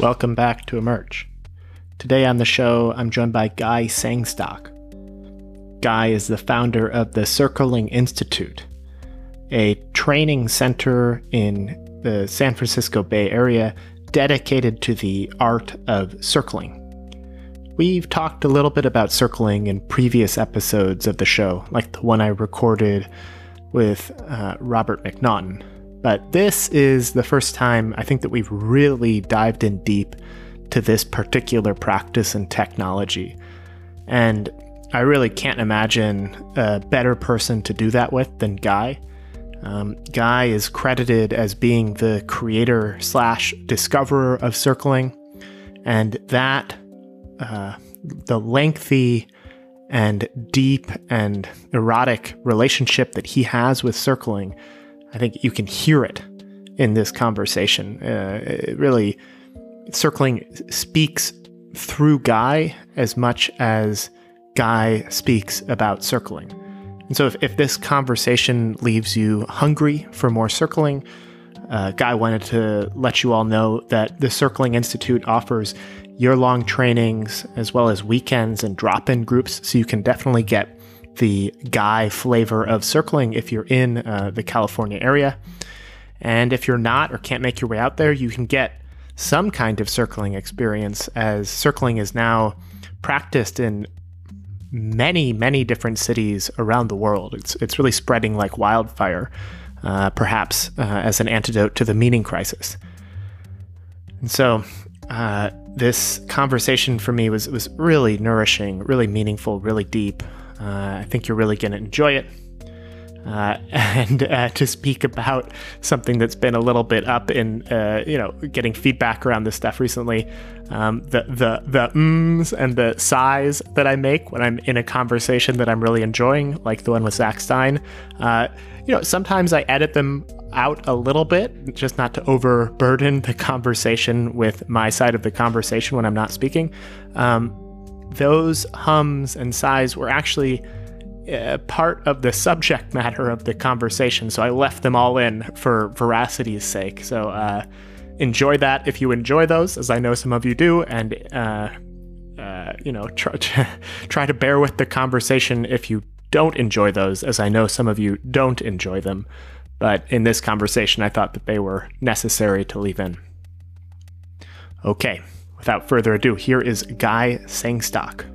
Welcome back to Emerge. Today on the show, I'm joined by Guy Sangstock. Guy is the founder of the Circling Institute, a training center in the San Francisco Bay Area dedicated to the art of circling. We've talked a little bit about circling in previous episodes of the show, like the one I recorded with Robert McNaughton. But this is the first time I think that we've really dived in deep to this particular practice and technology. And I really can't imagine a better person to do that with than Guy. Guy is credited as being the creator / discoverer of circling, and that the lengthy and deep and erotic relationship that he has with circling, I think you can hear it in this conversation. Really, circling speaks through Guy as much as Guy speaks about circling. And so if this conversation leaves you hungry for more circling, Guy wanted to let you all know that the Circling Institute offers year-long trainings as well as weekends and drop-in groups, so you can definitely get the Guy flavor of circling if you're in the California area. And if you're not or can't make your way out there, you can get some kind of circling experience, as circling is now practiced in many, many different cities around the world. It's really spreading like wildfire, perhaps as an antidote to the meaning crisis. And so this conversation for me was really nourishing, really meaningful, really deep. I think you're really going to enjoy it. And to speak about something that's been a little bit up in, getting feedback around this stuff recently, the ums and the sighs that I make when I'm in a conversation that I'm really enjoying, like the one with Zach Stein. Sometimes I edit them out a little bit, just not to overburden the conversation with my side of the conversation when I'm not speaking. Those hums and sighs were actually part of the subject matter of the conversation, so I left them all in for veracity's sake. So enjoy that if you enjoy those, as I know some of you do, and try to bear with the conversation if you don't enjoy those, as I know some of you don't enjoy them. But in this conversation, I thought that they were necessary to leave in. Okay, without further ado, here is Guy Sangstock.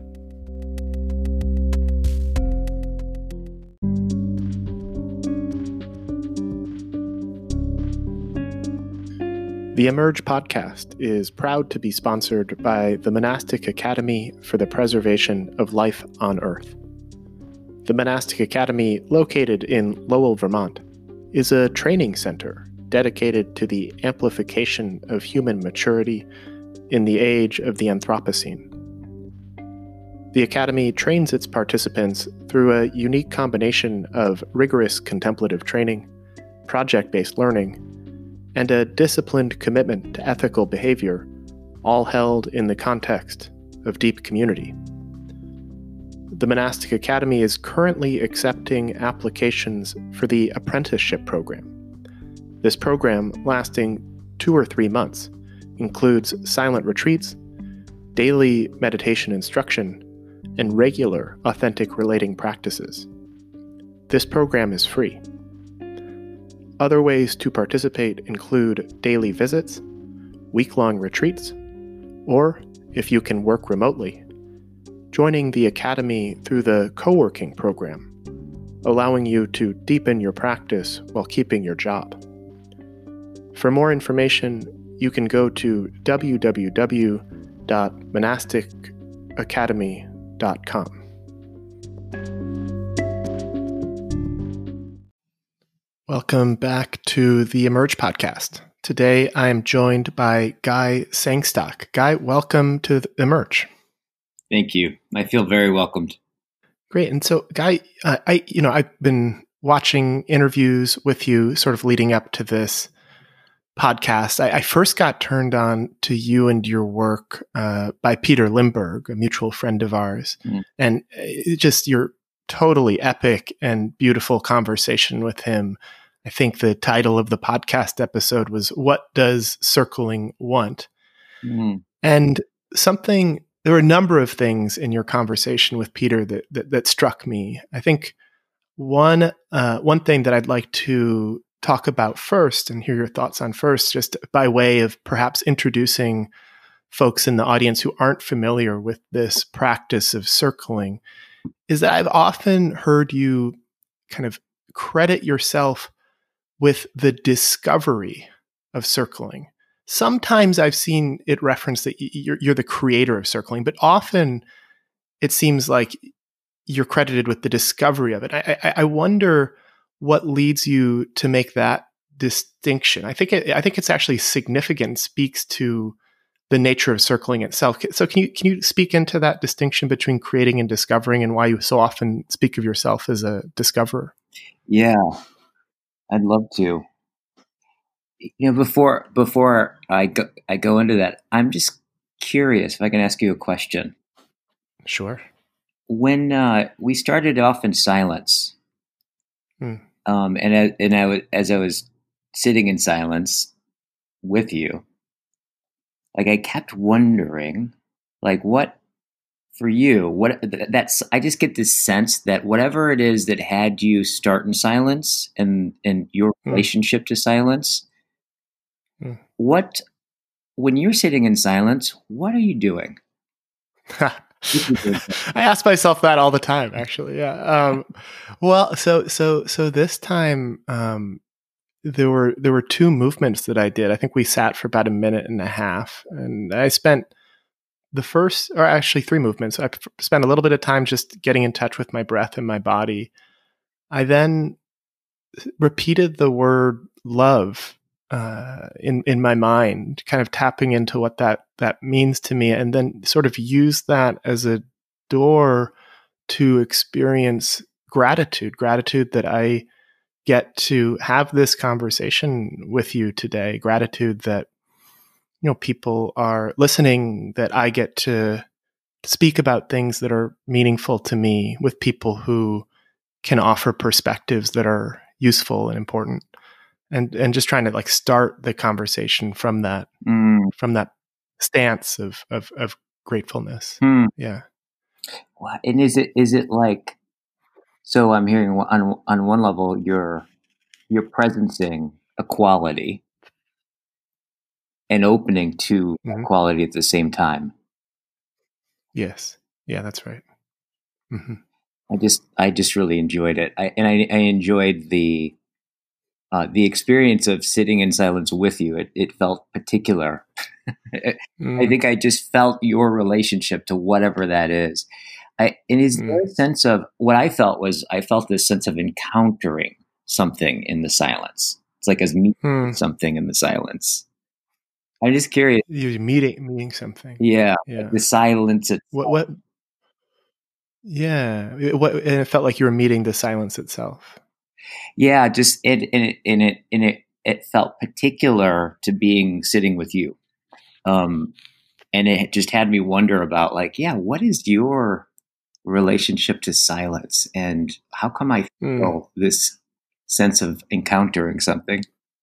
The Emerge podcast is proud to be sponsored by the Monastic Academy for the Preservation of Life on Earth. The Monastic Academy, located in Lowell, Vermont, is a training center dedicated to the amplification of human maturity in the age of the Anthropocene. The Academy trains its participants through a unique combination of rigorous contemplative training, project-based learning, and a disciplined commitment to ethical behavior, all held in the context of deep community. The Monastic Academy is currently accepting applications for the apprenticeship program. This program, lasting 2 or 3 months, includes silent retreats, daily meditation instruction, and regular authentic relating practices. This program is free. Other ways to participate include daily visits, week-long retreats, or, if you can work remotely, joining the Academy through the co-working program, allowing you to deepen your practice while keeping your job. For more information, you can go to www.monasticacademy.com. Welcome back to the Emerge podcast. Today, I am joined by Guy Sangstock. Guy, welcome to Emerge. Thank you. I feel very welcomed. Great. And so, Guy, I've been watching interviews with you sort of leading up to this podcast. I first got turned on to you and your work by Peter Limberg, a mutual friend of ours. And just your totally epic and beautiful conversation with him. I think the title of the podcast episode was "What Does Circling Want?" Mm. And there were a number of things in your conversation with Peter that struck me. I think one thing that I'd like to talk about first and hear your thoughts on first, just by way of perhaps introducing folks in the audience who aren't familiar with this practice of circling, is that I've often heard you kind of credit yourself with the discovery of circling. Sometimes I've seen it referenced that you're the creator of circling, but often it seems like you're credited with the discovery of it. I wonder what leads you to make that distinction. I think it's actually significant and speaks to the nature of circling itself. So can you speak into that distinction between creating and discovering, and why you so often speak of yourself as a discoverer? Yeah, I'd love to. Before I go into that, I'm just curious if I can ask you a question. Sure. When we started off in silence, Mm. as I was sitting in silence with you, like I kept wondering, like what for you, I just get this sense that whatever it is that had you start in silence and your relationship to silence, when you're sitting in silence, what are you doing? I ask myself that all the time, actually. Yeah. Well, so this time, there were two movements that I did. I think we sat for about a minute and a half, and I spent the first, or actually three movements. I spent a little bit of time just getting in touch with my breath and my body. I then repeated the word love in my mind, kind of tapping into what that means to me, and then sort of use that as a door to experience gratitude that I get to have this conversation with you today, gratitude that people are listening, that I get to speak about things that are meaningful to me with people who can offer perspectives that are useful and important, and just trying to like start the conversation from that stance of gratefulness. Yeah. And is it like, so I'm hearing on one level you're presencing a quality and opening to quality at the same time. Yes. Yeah, that's right. Mm-hmm. I just really enjoyed it. I enjoyed the experience of sitting in silence with you. It felt particular. I think I just felt your relationship to whatever that is. And is there a sense of, what I felt this sense of encountering something in the silence. It's like as meeting something in the silence. I'm just curious. You're meeting something. Yeah. Like the silence itself. What? Yeah. And it felt like you were meeting the silence itself. Yeah. Just it felt particular to sitting with you. And it just had me wonder about, like, yeah, what is your relationship to silence, and how come I feel this sense of encountering something?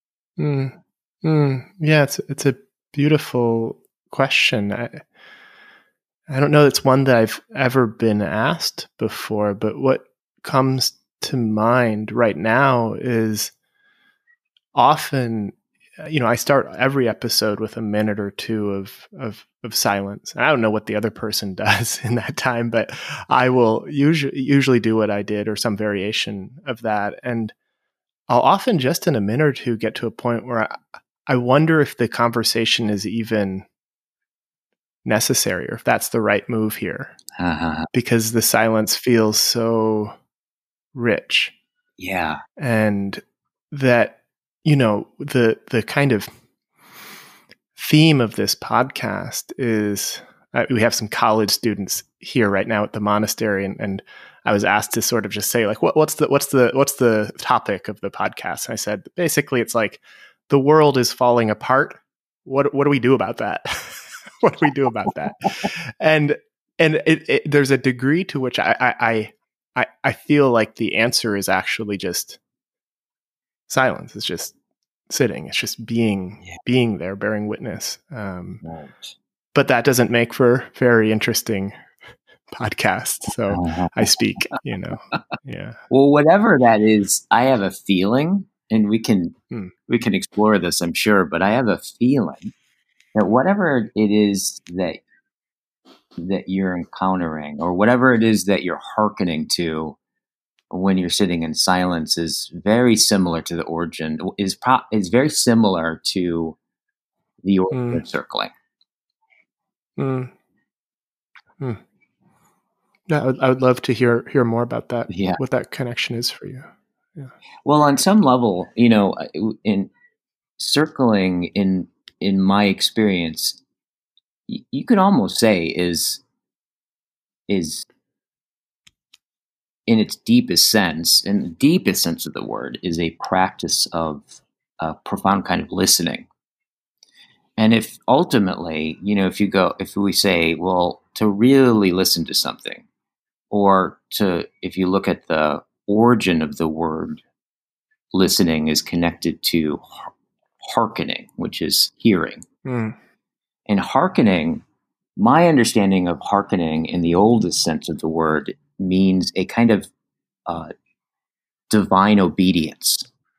Yeah, it's a beautiful question. I don't know it's one that I've ever been asked before, but what comes to mind right now is often, I start every episode with a minute or two of silence. I don't know what the other person does in that time, but I will usually do what I did or some variation of that. And I'll often just in a minute or two get to a point where I wonder if the conversation is even necessary, or if that's the right move here, because the silence feels so rich. Yeah. And that, the kind of theme of this podcast is, we have some college students here right now at the monastery, and I was asked to sort of just say, like, what's the topic of the podcast? And I said, basically, it's like, the world is falling apart. What do we do about that? What do we do about that? And there's a degree to which I feel like the answer is actually just silence. It's just sitting. It's just being there, bearing witness. Right. But that doesn't make for very interesting podcasts. So I speak, yeah. Well, whatever that is, I have a feeling, and we can explore this, I'm sure, but I have a feeling that whatever it is that you're encountering, or whatever it is that you're hearkening to when you're sitting in silence, is very similar to the origin, is very similar to the origin of circling. Yeah, I would love to hear more about that. Yeah. What that connection is for you. Yeah. Well, on some level, in circling, in my experience, you could almost say is in its deepest sense, in the deepest sense of the word, is a practice of a profound kind of listening. And if ultimately, if we say, well, to really listen to something, or if you look at the origin of the word listening, is connected to hearkening, which is hearing. And hearkening, my understanding of hearkening in the oldest sense of the word, means a kind of divine obedience,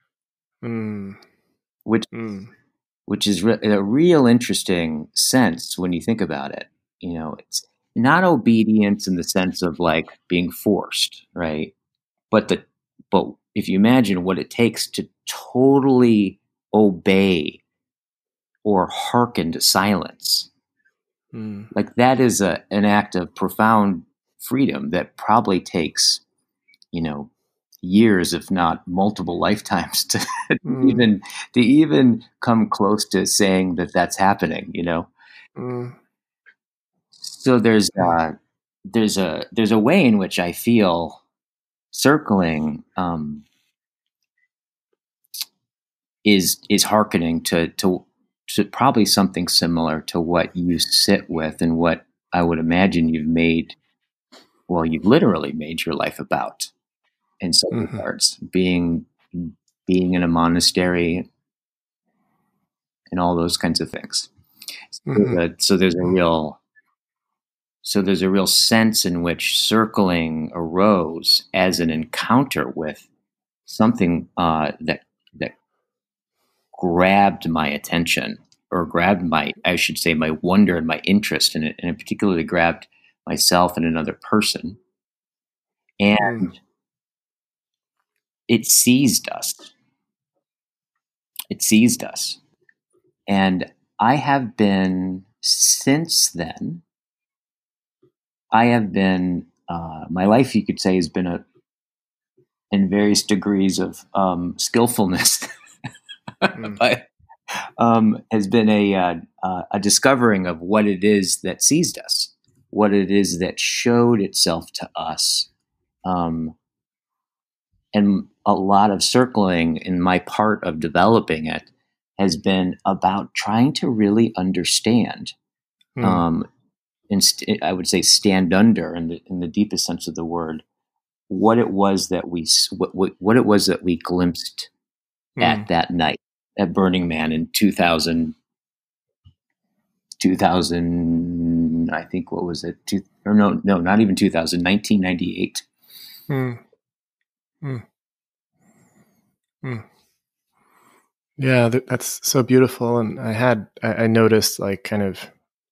which is a real interesting sense when you think about it. It's not obedience in the sense of like being forced, right? But if you imagine what it takes to totally obey or hearken to silence, like that is an act of profound freedom that probably takes, years, if not multiple lifetimes, to even come close to saying that that's happening. So there's a way in which I feel circling is hearkening to probably something similar to what you sit with, and what I would imagine you've literally made your life about, in some regards, being in a monastery and all those kinds of things. So there's a real sense in which circling arose as an encounter with something that grabbed my attention, or grabbed my wonder and my interest in it, and it particularly grabbed myself and another person. And it seized us. And I have been, since then, my life, you could say, has been in various degrees of skillfulness, but has been a discovering of what it is that seized us, what it is that showed itself to us. And a lot of circling in my part of developing it has been about trying to really understand, and I would say stand under, in the deepest sense of the word, what it was that we glimpsed at that night at Burning Man in 2000, I think, what was it? No, not even 2000, 1998. Yeah, that's so beautiful. And I noticed like kind of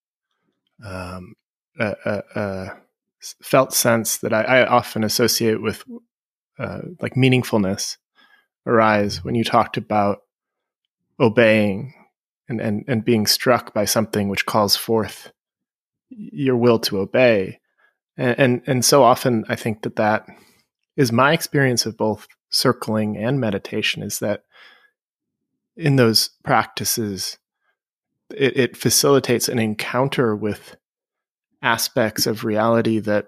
a felt sense that I often associate with like meaningfulness arise when you talked about obeying and being struck by something which calls forth your will to obey. And so often I think that is my experience of both circling and meditation, is that in those practices, it facilitates an encounter with aspects of reality that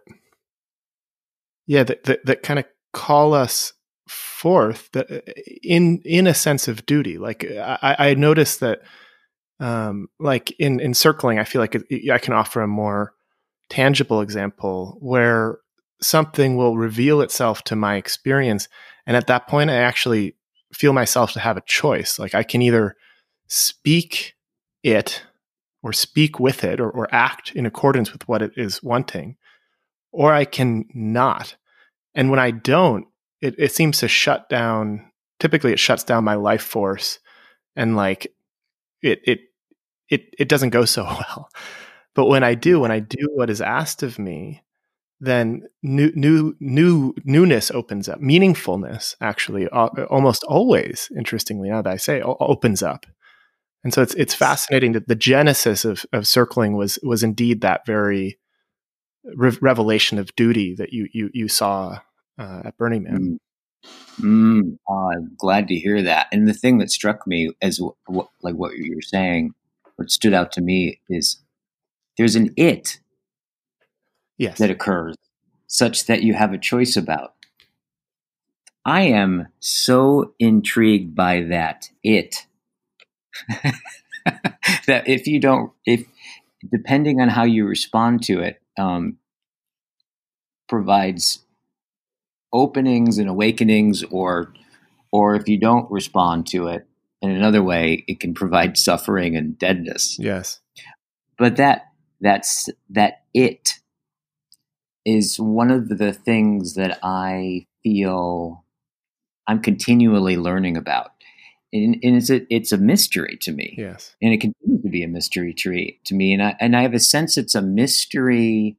kind of call us forth, that in a sense of duty. Like I noticed that, like in circling, I feel like I can offer a more tangible example where something will reveal itself to my experience, and at that point, I actually feel myself to have a choice. Like I can either speak it or speak with it or act in accordance with what it is wanting, or I can not. And when I don't, it seems to shut down. Typically, it shuts down my life force, and like it doesn't go so well. But when I do what is asked of me, then newness opens up. Meaningfulness, actually, almost always, interestingly, now that I say, opens up. And so it's fascinating that the genesis of circling was indeed that very revelation of duty that you saw at Burning Man. I'm glad to hear that. And the thing that struck me as like what you're saying, what stood out to me is there's an it that occurs such that you have a choice about. I am so intrigued by that it that if depending on how you respond to it, provides openings and awakenings, or if you don't respond to it in another way, it can provide suffering and deadness. Yes. But that it is one of the things that I feel I'm continually learning about. And it's a mystery to me. Yes. And it continues to be a mystery to me. And I have a sense it's a mystery,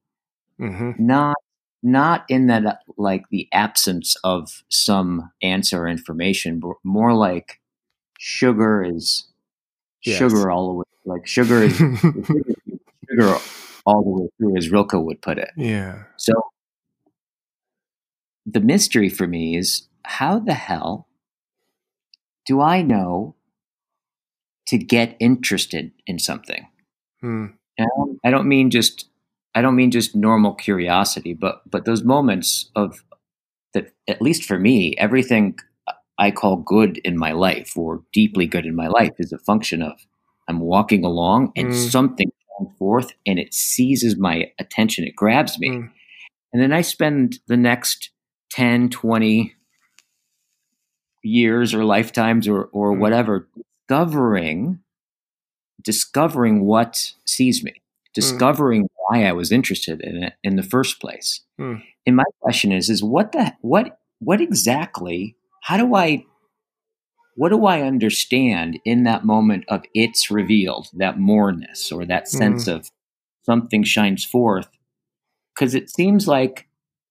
not in that like the absence of some answer or information, but more like sugar is sugar all the way. Like sugar is sugar all the way through, as Rilke would put it. Yeah. So the mystery for me is, how the hell do I know to get interested in something? And I don't mean just normal curiosity, but those moments of that, at least for me, everything I call good in my life or deeply good in my life is a function of I'm walking along and something comes forth and it seizes my attention. It grabs me. And then I spend the next 10, 20 years or lifetimes or whatever discovering what sees me, discovering why I was interested in it in the first place. And my question is what exactly, what do I understand in that moment of it's revealed, that moreness or that sense of something shines forth? Because it seems like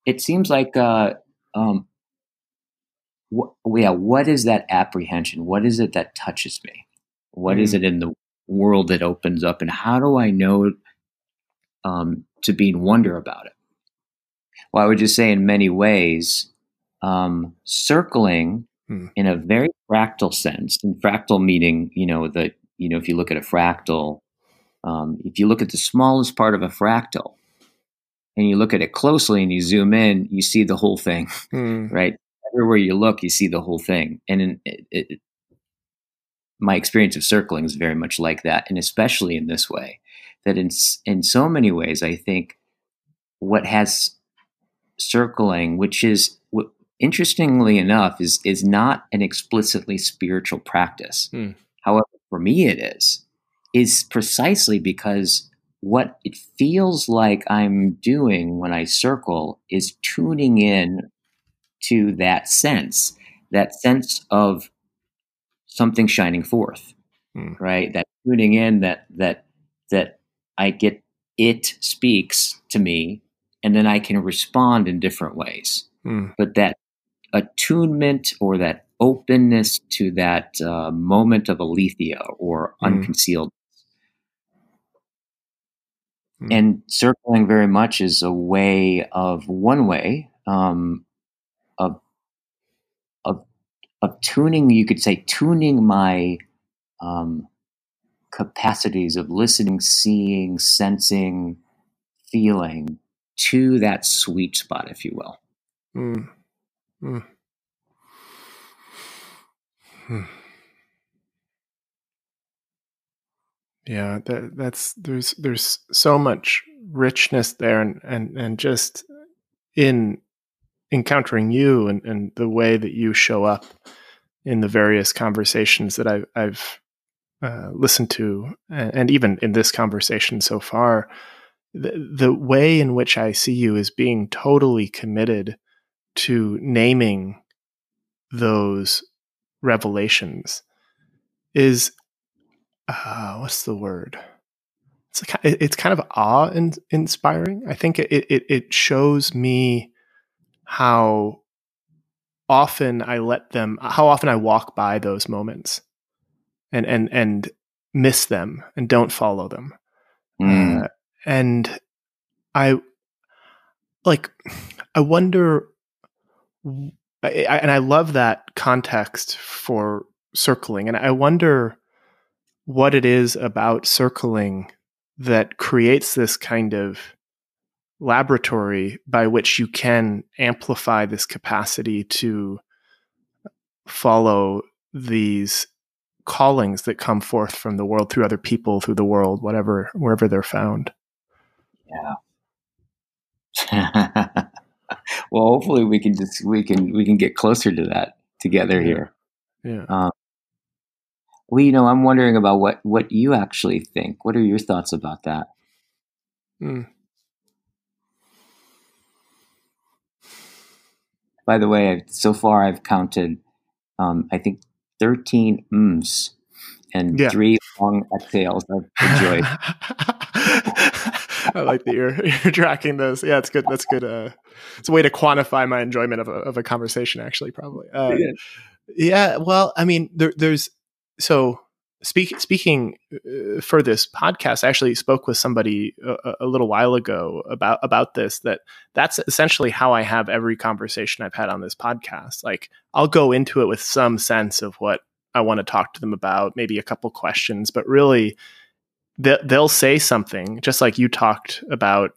what is that apprehension? What is it that touches me? What is it in the world that opens up, and how do I know to be in wonder about it? Well, I would just say in many ways, circling in a very fractal sense, and fractal meaning, if you look at a fractal, if you look at the smallest part of a fractal and you look at it closely and you zoom in, you see the whole thing, right? Everywhere you look, you see the whole thing. And my experience of circling is very much like that, and especially in this way, that in so many ways, I think what has circling, which is interestingly enough, is not an explicitly spiritual practice. However, for me, it is precisely because what it feels like I'm doing when I circle is tuning in to that sense of something shining forth, right? That tuning in, that I get, it speaks to me, and then I can respond in different ways. But that attunement or that openness to that moment of aletheia or unconcealed. And circling very much is one way of tuning, you could say, tuning my capacities of listening, seeing, sensing, feeling to that sweet spot, if you will. Yeah, there's so much richness there, and just in encountering you and the way that you show up in the various conversations that I've listened to, and even in this conversation so far, the way in which I see you is being totally committed to naming those revelations is what's the word? It's kind of awe-inspiring. I think it shows me how often I walk by those moments and miss them and don't follow them. And I wonder, and I love that context for circling, and I wonder what it is about circling that creates this kind of laboratory by which you can amplify this capacity to follow these callings that come forth from the world through other people, through the world, wherever they're found. Yeah. Well, hopefully we can get closer to that together here. Yeah. Well, I'm wondering about what you actually think. What are your thoughts about that? By the way, so far I've counted, I think 13 ums and 3 long exhales. I've enjoyed. I like that you're tracking those. Yeah, it's good. That's good. It's a way to quantify my enjoyment of a conversation, actually, probably. Yeah. Well, I mean, there's so speaking for this podcast, I actually spoke with somebody a little while ago about this. That's essentially how I have every conversation I've had on this podcast. Like, I'll go into it with some sense of what I want to talk to them about, maybe a couple questions, but really they'll say something just like you talked about,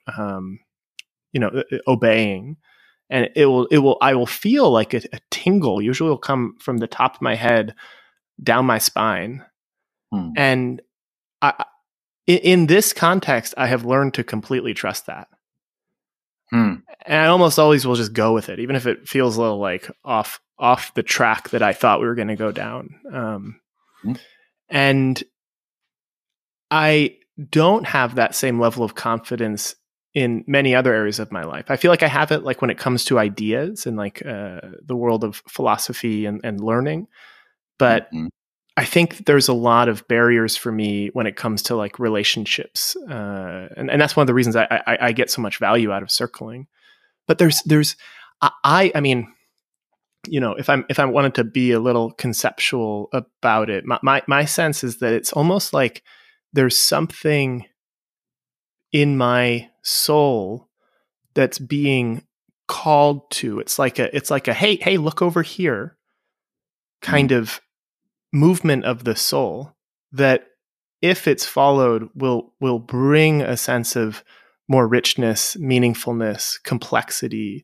obeying, and I will feel like a tingle. Usually will come from the top of my head down my spine. And in this context, I have learned to completely trust that. And I almost always will just go with it, even if it feels a little like off the track that I thought we were going to go down. And I don't have that same level of confidence in many other areas of my life. I feel like I have it like when it comes to ideas and like the world of philosophy and learning. But I think there's a lot of barriers for me when it comes to like relationships. And that's one of the reasons I get so much value out of circling. But I mean, if I wanted to be a little conceptual about it, my sense is that it's almost like there's something in my soul that's being called to. It's like a hey, look over here kind of movement of the soul that, if it's followed, will bring a sense of more richness, meaningfulness, complexity.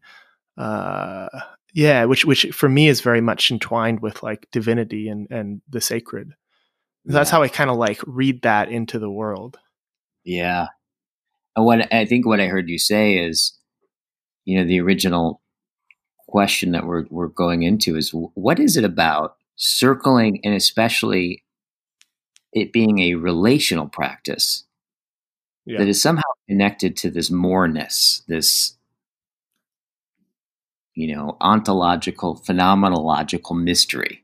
Which for me is very much entwined with like divinity and the sacred. That's how I kind of like read that into the world. Yeah. And what I heard you say is, the original question that we're going into is, what is it about circling, and especially it being a relational practice that is somehow connected to this moreness, this, ontological, phenomenological mystery.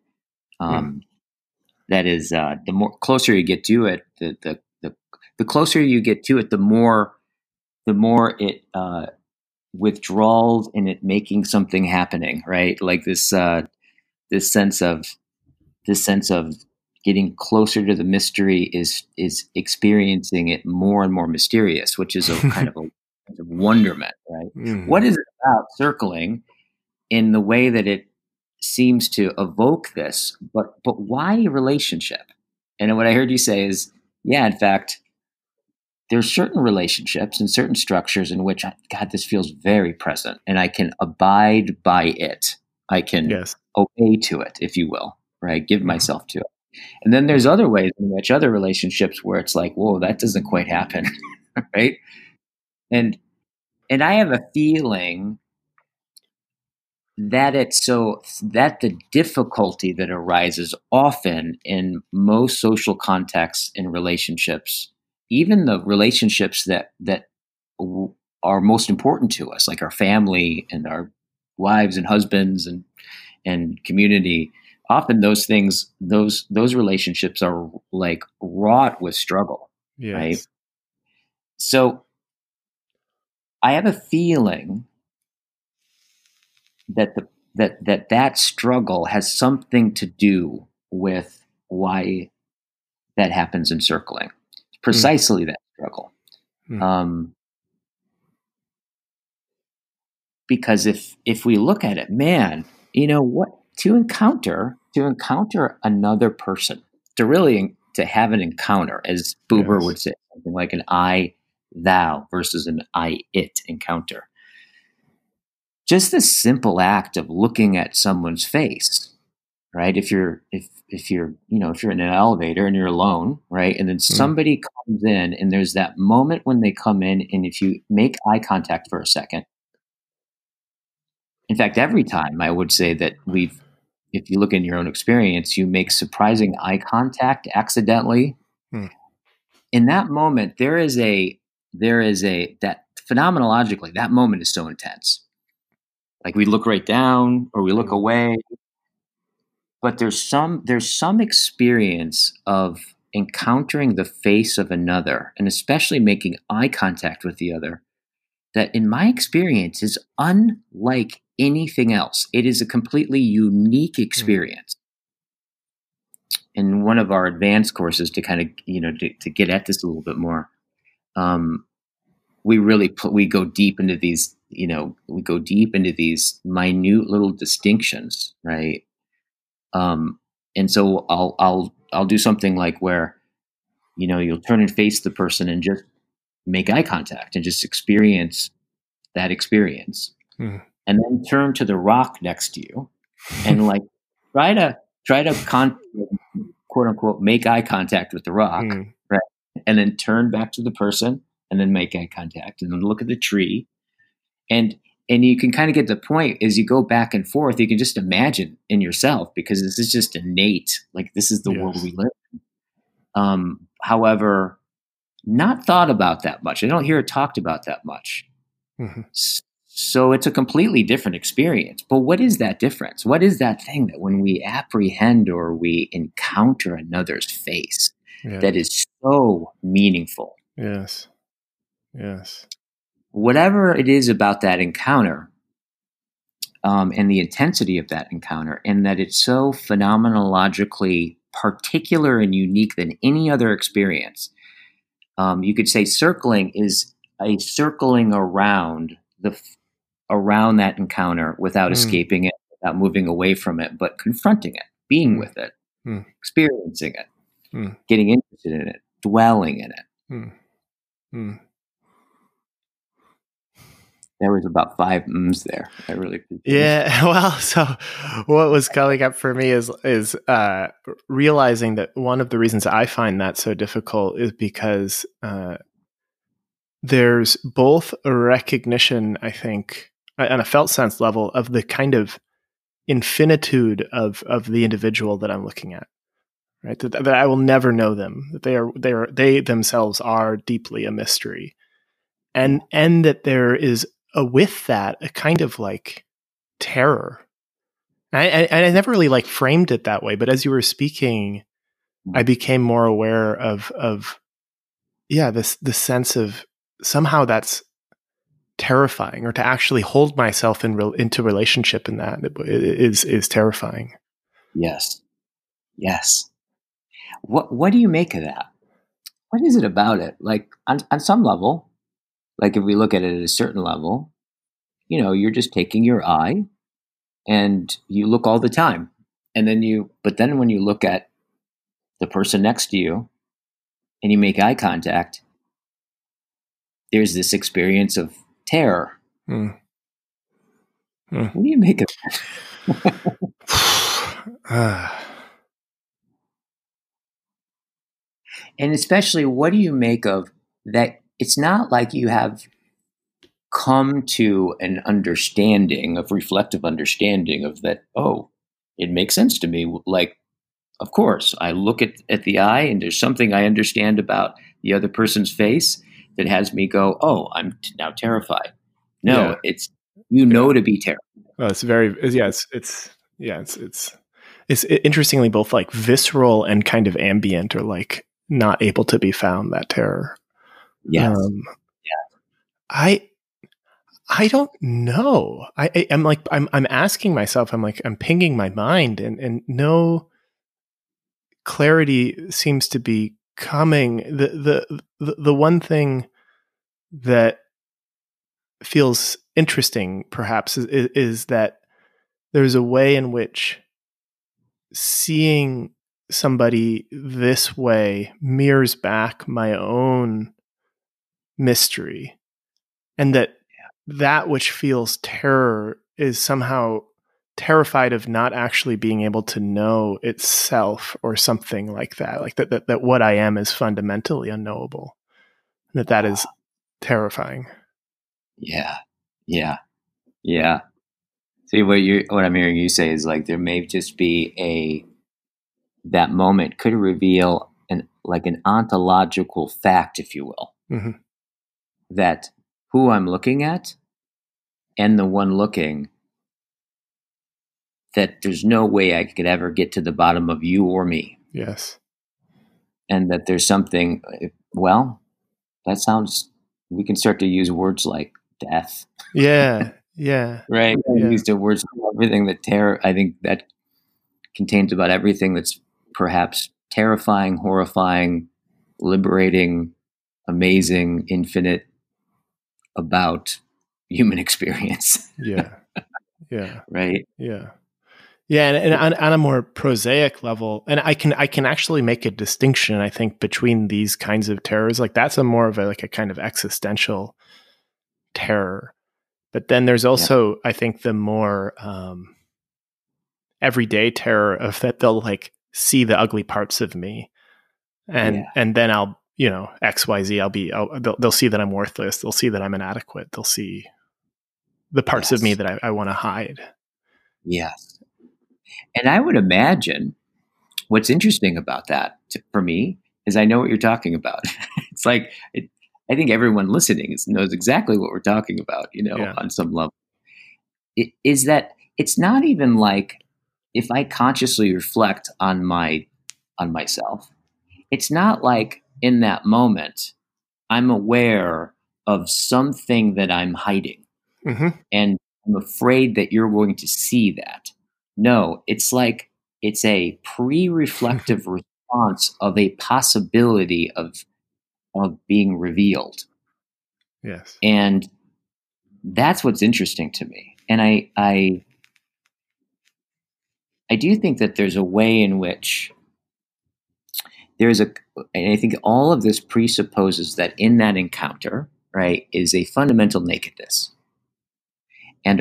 That is, the more closer you get to it, the closer you get to it, the more it withdrawals in it making something happening, right? Like this sense of getting closer to the mystery is experiencing it more and more mysterious, which is a kind of wonderment, right? What is it about circling in the way that it seems to evoke this, but why relationship? And what I heard you say is, in fact, there's certain relationships and certain structures in which, this feels very present, and I can abide by it. I can obey to it, if you will, right? Give myself to it. And then there's other ways in which other relationships where it's like, whoa, that doesn't quite happen, right? And I have a feeling that the difficulty that arises often in most social contexts and relationships, even the relationships that are most important to us, like our family and our wives and husbands and community, often those things, those relationships are like wrought with struggle, Yes. right? So I have a feeling that that struggle has something to do with why that happens in circling. Precisely that struggle. Because if we look at it, man, what to encounter another person, to have an encounter, as Buber Yes. would say, something like an I thou versus an I it encounter. Just the simple act of looking at someone's face, right? If you're in an elevator and you're alone, right? And then somebody comes in, and there's that moment when they come in, and if you make eye contact for a second, in fact, every time, I would say that if you look in your own experience, you make surprising eye contact accidentally. In that moment, that phenomenologically, that moment is so intense. Like we look right down or we look away, but there's some experience of encountering the face of another, and especially making eye contact with the other, that in my experience is unlike anything else. It is a completely unique experience. In one of our advanced courses, to kind of, to get at this a little bit more, we go deep into these, minute little distinctions, right? And so I'll do something like where, you'll turn and face the person and just make eye contact and just experience that experience. And then turn to the rock next to you and like try to quote unquote make eye contact with the rock, right? And then turn back to the person and then make eye contact and then look at the tree. And you can kind of get the point as you go back and forth. You can just imagine in yourself, because this is just innate. Like this is the world we live in. However, not thought about that much. I don't hear it talked about that much. So it's a completely different experience. But what is that difference? What is that thing that when we apprehend or we encounter another's face that is so meaningful? Yes. Yes. Whatever it is about that encounter, and the intensity of that encounter, and that it's so phenomenologically particular and unique than any other experience. You could say circling is a circling around that encounter without escaping it, without moving away from it, but confronting it, being with it, experiencing it, getting interested in it, dwelling in it. There was about 5 mms there. I really appreciate it. Yeah. Well, so what was coming up for me is realizing that one of the reasons I find that so difficult is because there's both a recognition, I think, on a felt sense level, of the kind of infinitude of the individual that I'm looking at, right? That I will never know them. That they themselves are deeply a mystery, and that there is with that a kind of like terror. I never really like framed it that way, but as you were speaking, I became more aware of this sense of somehow that's terrifying, or to actually hold myself into relationship in that is terrifying. Yes. What do you make of that? What is it about it? Like on some level, like if we look at it at a certain level, you're just taking your eye and you look all the time. But then when you look at the person next to you and you make eye contact, there's this experience of terror. What do you make of that? And especially, what do you make of that? It's not like you have come to an understanding of reflective understanding of that, oh, it makes sense to me. Like, of course, I look at the eye and there's something I understand about the other person's face that has me go, oh, I'm now terrified. No, it's, to be terrified. Oh, it's very, it's interestingly both like visceral and kind of ambient, or like not able to be found, that terror. Yes. I don't know. I'm asking myself, I'm pinging my mind, and no clarity seems to be coming. The one thing that feels interesting perhaps is that there's a way in which seeing somebody this way mirrors back my own mystery, and that which feels terror is somehow terrified of not actually being able to know itself, or something like that. Like that what I am is fundamentally unknowable. That is terrifying. Yeah. See, what I'm hearing you say is like there may just be that moment could reveal an ontological fact, if you will, mm-hmm. that who I'm looking at and the one looking, that there's no way I could ever get to the bottom of you or me. Yes. And that there's something, well, we can start to use words like death. Yeah. Right. Yeah. Use the words, everything that terror, I think that contains about everything that's perhaps terrifying, horrifying, liberating, amazing, infinite about human experience. Yeah. Right. Yeah, and on a more prosaic level, and I can actually make a distinction, I think, between these kinds of terrors. Like that's a more of a kind of existential terror. But then there's also, I think, the more everyday terror of that they'll like see the ugly parts of me, and then I'll, XYZ, they'll see that I'm worthless. They'll see that I'm inadequate. They'll see the parts of me that I want to hide. Yes. And I would imagine what's interesting about that for me is I know what you're talking about. It's like, I think everyone listening knows exactly what we're talking about, on some level. Is that it's not even like if I consciously reflect on myself, it's not like in that moment I'm aware of something that I'm hiding. Mm-hmm. And I'm afraid that you're going to see that. No, it's like it's a pre-reflective response of a possibility of being revealed. Yes. And that's what's interesting to me. And I do think that there's a way in which and I think all of this presupposes that in that encounter, right, is a fundamental nakedness and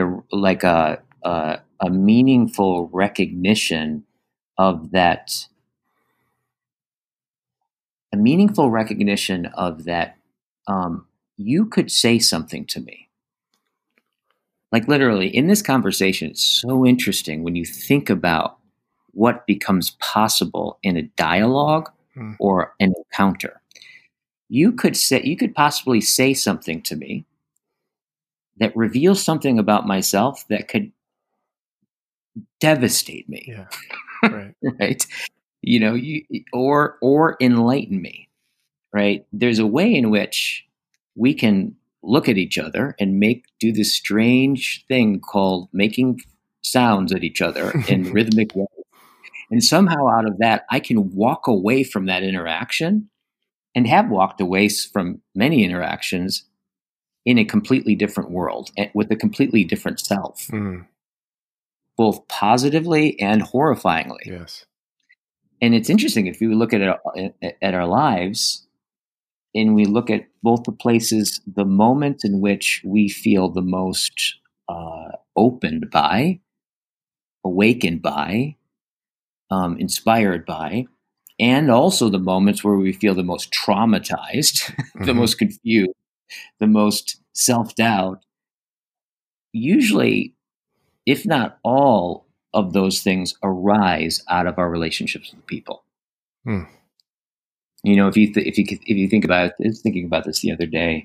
a meaningful recognition of that. A meaningful recognition of that. You could say something to me. Like literally in this conversation, it's so interesting when you think about what becomes possible in a dialogue or an encounter. You could possibly say something to me that reveals something about myself that could devastate me. Yeah. Right. Right. Or enlighten me. Right. There's a way in which we can look at each other and do this strange thing called making sounds at each other in rhythmic ways. And somehow out of that, I can walk away from that interaction and have walked away from many interactions in a completely different world with a completely different self, both positively and horrifyingly. Yes. And it's interesting if you look at our lives and we look at both the places, the moments in which we feel the most opened by, awakened by, inspired by, and also the moments where we feel the most traumatized, the most confused, the most self-doubt, usually, if not all of those things arise out of our relationships with people. If you think about it, I was thinking about this the other day.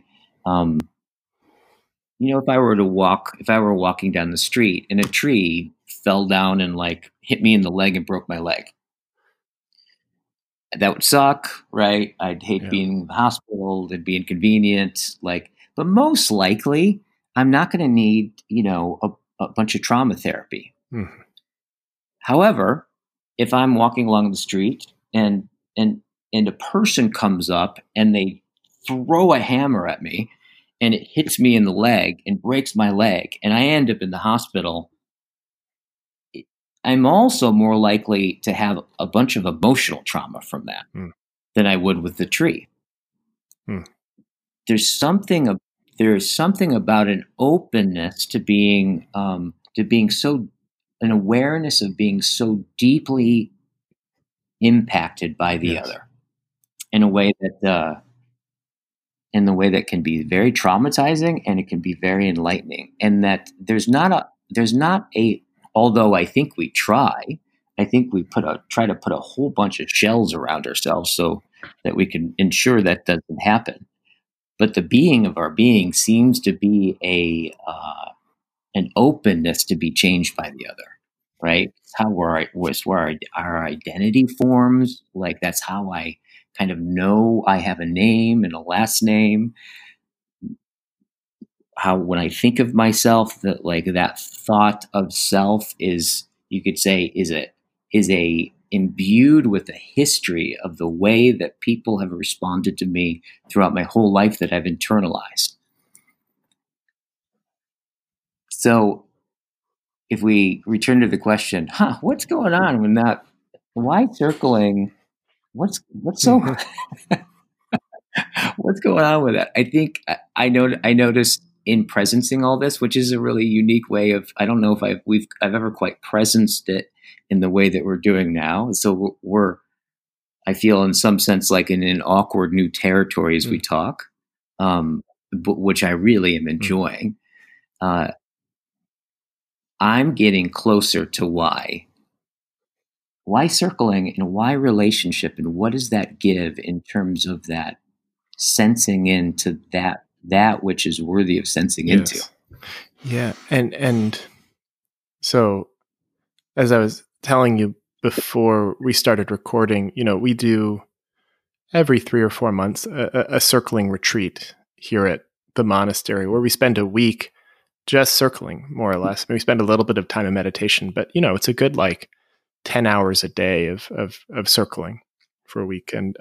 If I were walking down the street and a tree fell down and like hit me in the leg and broke my leg, that would suck, right? I'd hate being in the hospital. It'd be inconvenient. But most likely, I'm not going to need, a bunch of trauma therapy. Mm-hmm. However, if I'm walking along the street and a person comes up and they throw a hammer at me and it hits me in the leg and breaks my leg and I end up in the hospital, I'm also more likely to have a bunch of emotional trauma from that than I would with the tree. There's something about an openness to being so, an awareness of being so deeply impacted by the other in a way that can be very traumatizing, and it can be very enlightening. And that there's not a although I think we try to put a whole bunch of shells around ourselves so that we can ensure that doesn't happen. But the being of our being seems to be an openness to be changed by the other, right? It's where our identity forms. Like, that's how I kind of know I have a name and a last name. How, when I think of myself, that thought of self is, you could say, is imbued with a history of the way that people have responded to me throughout my whole life that I've internalized. So if we return to the question, what's going on when that, why circling? What's so, what's going on with that? I think I noticed in presencing all this, which is a really unique way of, I don't know if I've ever quite presenced it in the way that we're doing now. So I feel in some sense like in an awkward new territory as we talk, but which I really am enjoying. I'm getting closer to why circling and why relationship, and what does that give in terms of that sensing into that which is worthy of sensing into. Yeah. And so, as I was telling you before we started recording, we do every 3 or 4 months a circling retreat here at the monastery, where we spend a week just circling, more or less. We spend a little bit of time in meditation, but it's a good 10 hours a day of circling for a week. And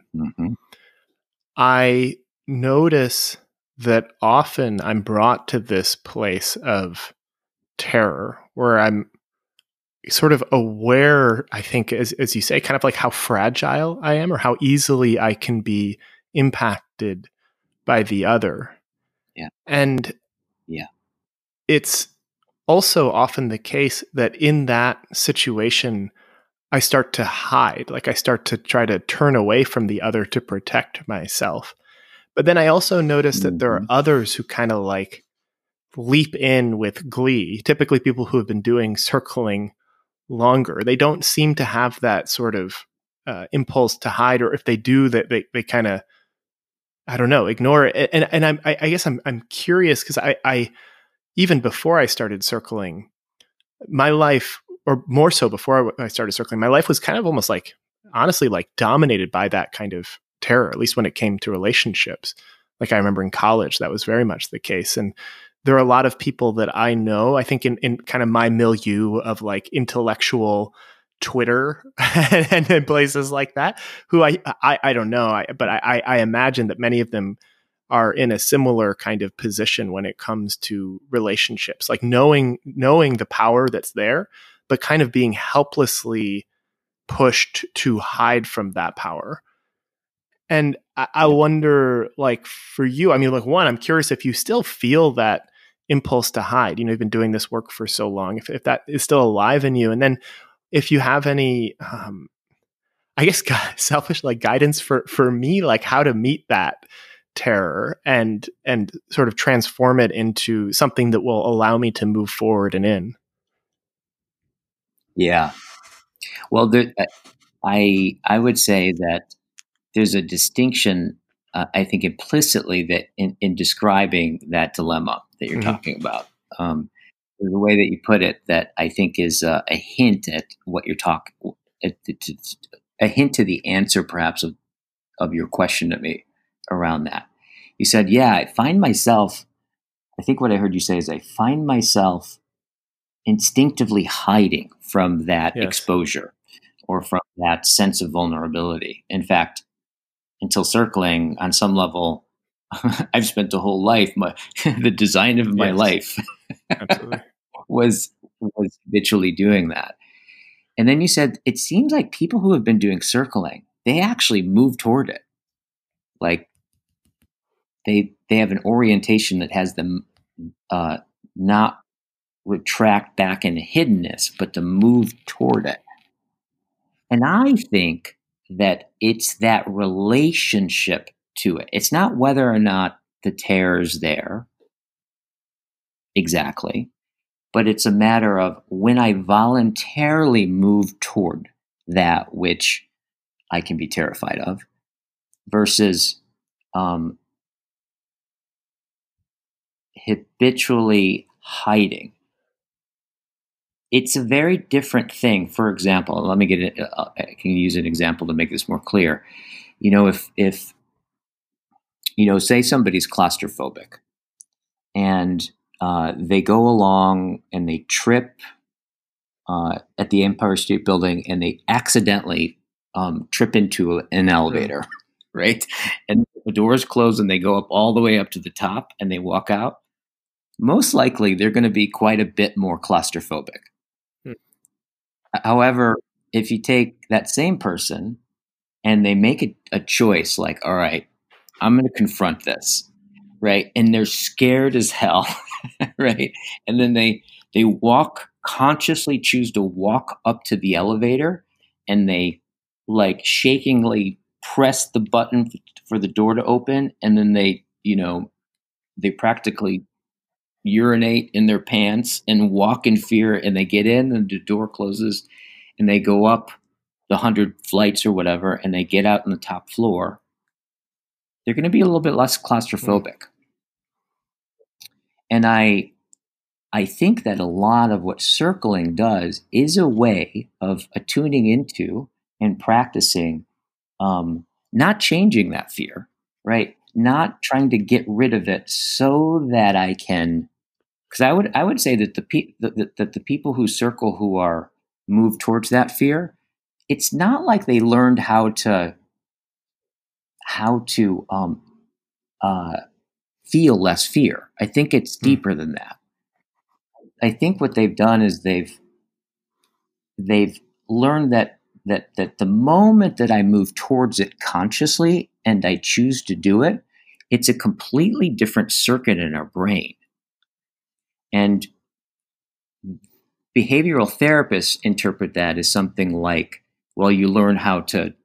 I notice that often I'm brought to this place of terror where I'm sort of aware, I think, as you say, kind of like how fragile I am, or how easily I can be impacted by the other. Yeah. And it's also often the case that in that situation, I start to hide. Like, I start to try to turn away from the other to protect myself. But then I also notice that there are others who kind of leap in with glee, typically people who have been doing circling longer. They don't seem to have that sort of impulse to hide, or if they do, that they kind of, I don't know, ignore it. And I guess I'm curious, because I even before I started circling, my life, or more so before I started circling, my life was kind of almost honestly dominated by that kind of terror, at least when it came to relationships. Like, I remember in college, that was very much the case. And there are a lot of people that I know, I think in kind of my milieu of intellectual Twitter and in places like that, who I don't know, but I imagine that many of them are in a similar kind of position when it comes to relationships, knowing the power that's there, but kind of being helplessly pushed to hide from that power. And I wonder, for you, I mean, one, I'm curious if you still feel that impulse to hide. You've been doing this work for so long, if that is still alive in you. And then if you have any, I guess, selfish guidance for me, how to meet that terror and sort of transform it into something that will allow me to move forward and in. Yeah. Well, I would say that there's a distinction, I think, implicitly that in describing that dilemma that you're talking about. The way that you put it, that I think is a hint at what you're talking, a hint to the answer, perhaps, of your question to me around that. You said, "Yeah, I find myself." I think what I heard you say is, "I find myself instinctively hiding from that exposure or from that sense of vulnerability." In fact, until circling, on some level, I've spent the whole life, the design of my life absolutely. was habitually doing that. And then you said, it seems like people who have been doing circling, they actually move toward it. Like they have an orientation that has them not retract back into hiddenness, but to move toward it. And I think that it's that relationship to it. It's not whether or not the terror is there exactly, but it's a matter of when I voluntarily move toward that which I can be terrified of versus habitually hiding. It's a very different thing. For example, let me get it. I can use an example to make this more clear. If say somebody's claustrophobic and they go along and they trip at the Empire State Building and they accidentally trip into an elevator, right? And the doors close and they go up all the way up to the top and they walk out. Most likely, they're going to be quite a bit more claustrophobic. However, if you take that same person and they make a choice like, all right, I'm going to confront this, right? And they're scared as hell, right? And then they consciously choose to walk up to the elevator and they like shakingly press the button for the door to open. And then they practically urinate in their pants and walk in fear, and they get in and the door closes and they go up the 100 flights or whatever and they get out on the top floor. They're going to be a little bit less claustrophobic. And I think that a lot of what circling does is a way of attuning into and practicing not changing that fear, right? Not trying to get rid of it so that I can. Because I would say that the people who circle who are moved towards that fear, it's not like they learned how to feel less fear. I think it's deeper than that. I think what they've done is they've learned that the moment that I move towards it consciously and I choose to do it, it's a completely different circuit in our brain. And behavioral therapists interpret that as something like, well, you learn how to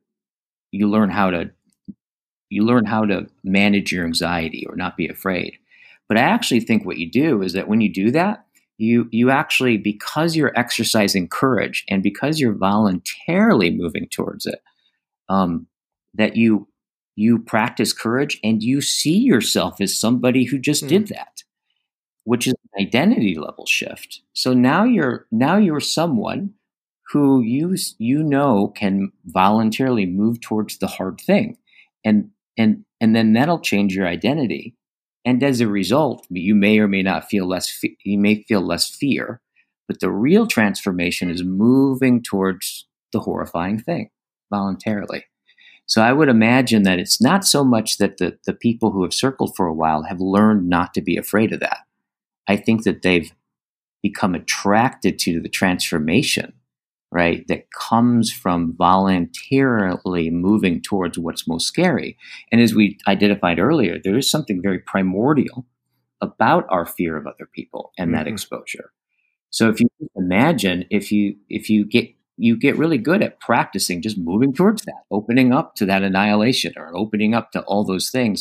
manage your anxiety or not be afraid. But I actually think what you do is that when you do that, you actually, because you're exercising courage and because you're voluntarily moving towards it, that you practice courage and you see yourself as somebody who just did that, which is an identity level shift. So now you're someone who you can voluntarily move towards the hard thing, and then that'll change your identity. And as a result, you may or may not feel less. You may feel less fear, but the real transformation is moving towards the horrifying thing voluntarily. So I would imagine that it's not so much that the people who have circled for a while have learned not to be afraid of that. I think that they've become attracted to the transformation, right, that comes from voluntarily moving towards what's most scary. And as we identified earlier, there is something very primordial about our fear of other people and that exposure. So if you imagine, if you get really good at practicing just moving towards that, opening up to that annihilation or opening up to all those things,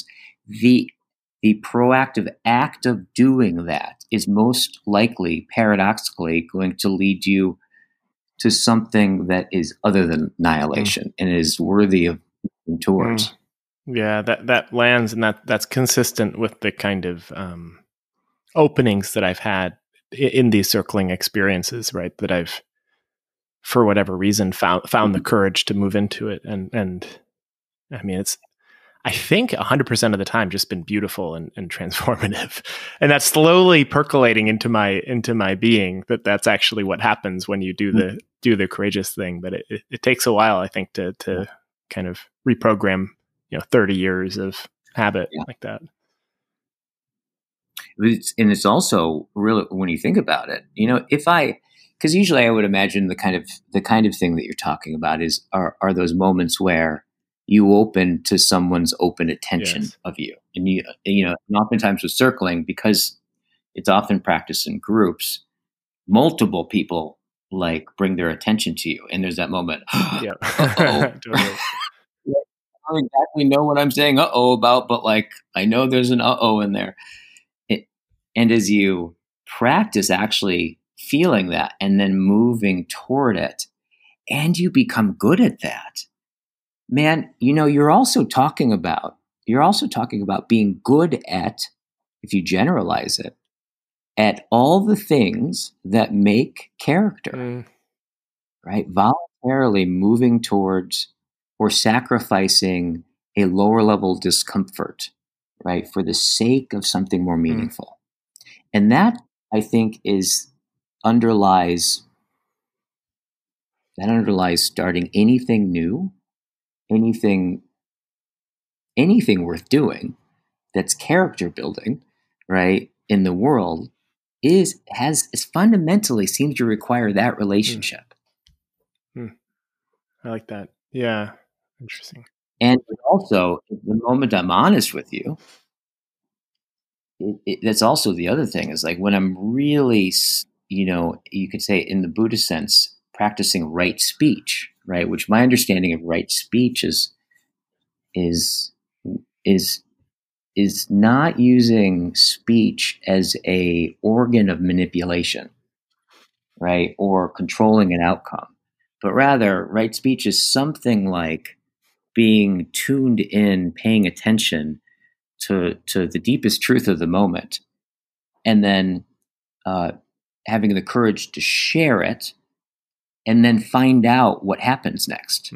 the the proactive act of doing that is most likely, paradoxically, going to lead you to something that is other than annihilation and is worthy of moving towards. Yeah, that lands, and that's consistent with the kind of openings that I've had in these circling experiences, right? That I've, for whatever reason, found the courage to move into it, and I mean, it's, I think 100% of the time just been beautiful and transformative, and that's slowly percolating into my being. That's actually what happens when you do the courageous thing, but it takes a while, I think, to kind of reprogram 30 years of habit like that. It's also really, when you think about it, because usually I would imagine the kind of thing that you're talking about are those moments where you open to someone's open attention of you, and and oftentimes with circling, because it's often practiced in groups, multiple people bring their attention to you, and there's that moment. Yeah, totally. I don't exactly know what I'm saying about, but I know there's an in there. And as you practice actually feeling that and then moving toward it, and you become good at that, man, you're also talking about being good at, if you generalize it, at all the things that make character, right? Voluntarily moving towards or sacrificing a lower level discomfort, right, for the sake of something more meaningful. And that, I think, underlies starting anything new, anything worth doing that's character building, right, in the world, is fundamentally seems to require that relationship. I like that. Yeah. Interesting. And also, the moment I'm honest with you, that's also the other thing, is when I'm really, you could say in the Buddhist sense, practicing right speech, right? Which my understanding of right speech is not using speech as a organ of manipulation, right? Or controlling an outcome, but rather right speech is something like being tuned in, paying attention to the deepest truth of the moment, and then having the courage to share it, and then find out what happens next.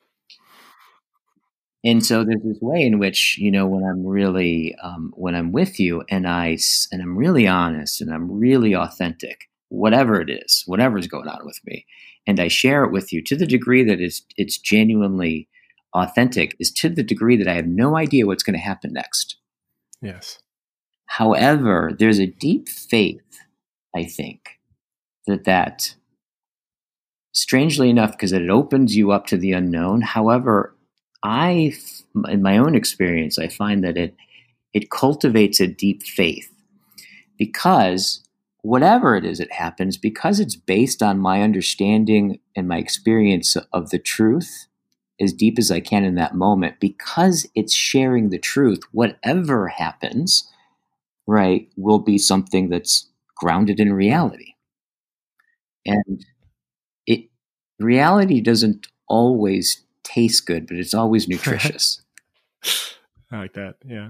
And so there's this way in which, when I'm really, when I'm with you, and I'm really honest, and I'm really authentic, whatever it is, whatever's going on with me, and I share it with you to the degree that it's genuinely authentic, is to the degree that I have no idea what's going to happen next. Yes. However, there's a deep faith, I think, that strangely enough, because it opens you up to the unknown. However, in my own experience, I find that it cultivates a deep faith, because whatever it is that happens, because it's based on my understanding and my experience of the truth as deep as I can in that moment, because it's sharing the truth, whatever happens, right, will be something that's grounded in reality. And reality doesn't always taste good, but it's always nutritious. I like that. Yeah.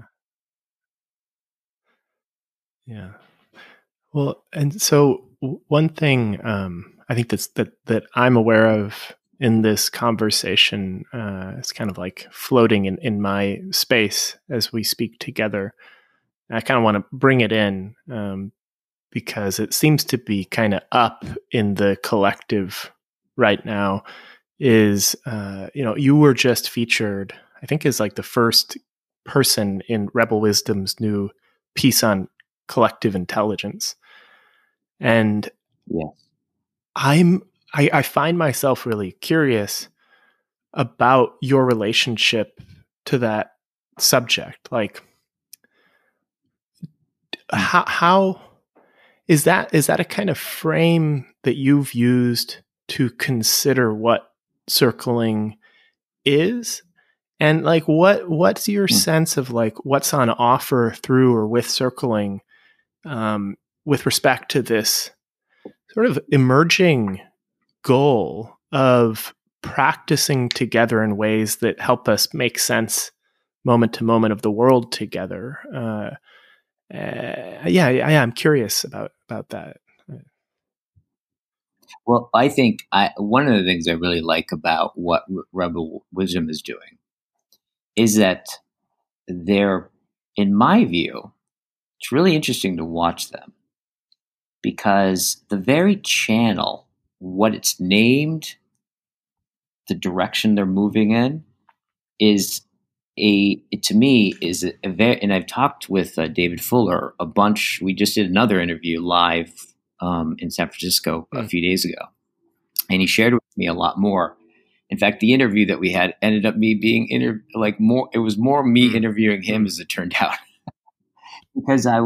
Yeah. Well, and so one thing I think that I'm aware of in this conversation, it's kind of like floating in my space as we speak together. I kind of want to bring it in because it seems to be kind of up in the collective right now. Is you were just featured, I think, as like the first person in Rebel Wisdom's new piece on collective intelligence. And I find myself really curious about your relationship to that subject. Like, how is that a kind of frame that you've used to consider what circling is? And like, what's your sense of like what's on offer through or with circling, with respect to this sort of emerging goal of practicing together in ways that help us make sense moment to moment of the world together? I'm curious about that. Well, I think one of the things I really like about what Rebel Wisdom is doing is that they're, in my view, it's really interesting to watch them because the very channel, what it's named, the direction they're moving in, is to me is a very. And I've talked with David Fuller a bunch. We just did another interview live in San Francisco a few days ago, and he shared with me a lot more. In fact, the interview that we had ended up me being more. It was more me interviewing him as it turned out, because I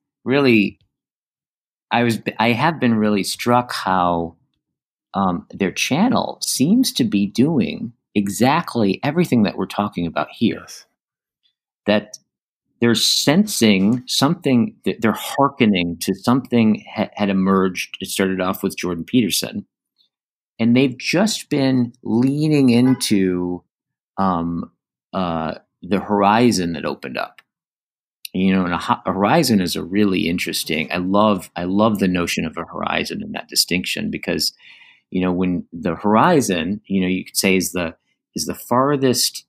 have been really struck how their channel seems to be doing exactly everything that we're talking about here. Yes. That they're sensing something, that they're hearkening to something had emerged. It started off with Jordan Peterson, and they've just been leaning into the horizon that opened up. And a horizon is a really interesting. I love the notion of a horizon and that distinction, because when the horizon, you could say is the farthest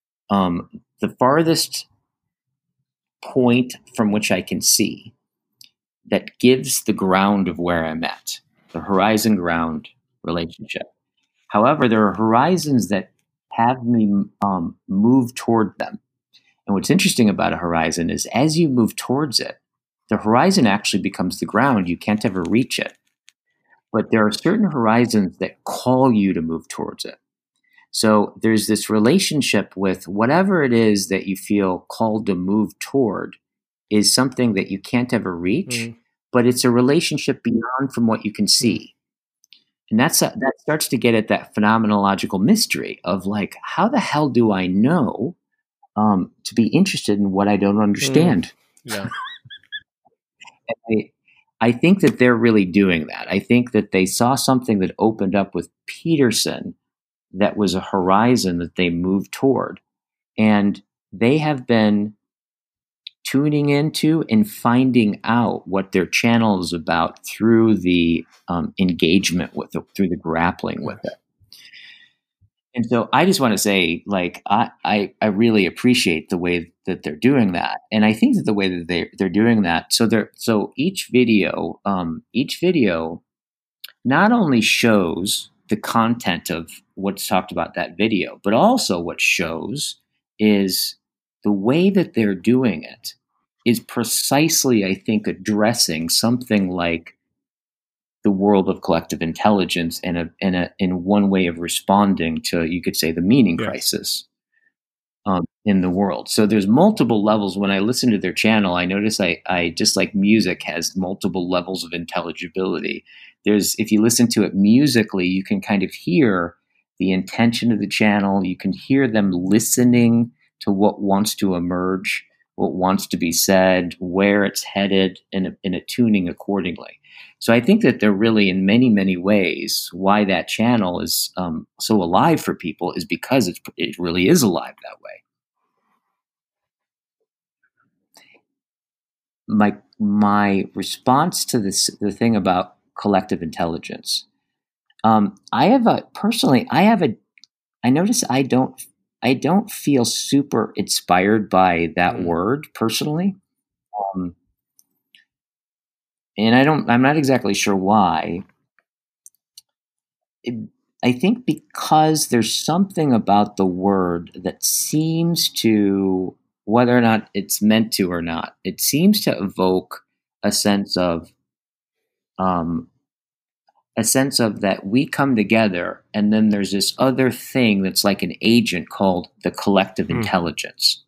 point from which I can see, that gives the ground of where I'm at, the horizon ground relationship. However, there are horizons that have me move toward them. And what's interesting about a horizon is as you move towards it, the horizon actually becomes the ground. You can't ever reach it. But there are certain horizons that call you to move towards it. So there's this relationship with whatever it is that you feel called to move toward is something that you can't ever reach, but it's a relationship beyond from what you can see. And that starts to get at that phenomenological mystery of like, how the hell do I know to be interested in what I don't understand? Yeah. And I think that they're really doing that. I think that they saw something that opened up with Peterson that was a horizon that they moved toward. And they have been tuning into and finding out what their channel is about through the engagement with it, through the grappling with it. And so I just want to say, like, I really appreciate the way that they're doing that. And I think that the way that they're doing that, so each video not only shows the content of what's talked about that video, but also what shows is the way that they're doing it is precisely, I think, addressing something like the world of collective intelligence in one way of responding to, you could say, the meaning crisis in the world. So there's multiple levels. When I listen to their channel, I notice I just like music has multiple levels of intelligibility. If you listen to it musically, you can kind of hear the intention of the channel. You can hear them listening to what wants to emerge, what wants to be said, where it's headed, and a tuning accordingly. So I think that they're really, in many, many ways, why that channel is so alive for people is because it really is alive that way. My response to the thing about collective intelligence, I notice I don't feel super inspired by that word personally. And I'm not exactly sure why. I think because there's something about the word that seems to, whether or not it's meant to or not, it seems to evoke a sense of that we come together, and then there's this other thing that's like an agent called the collective intelligence.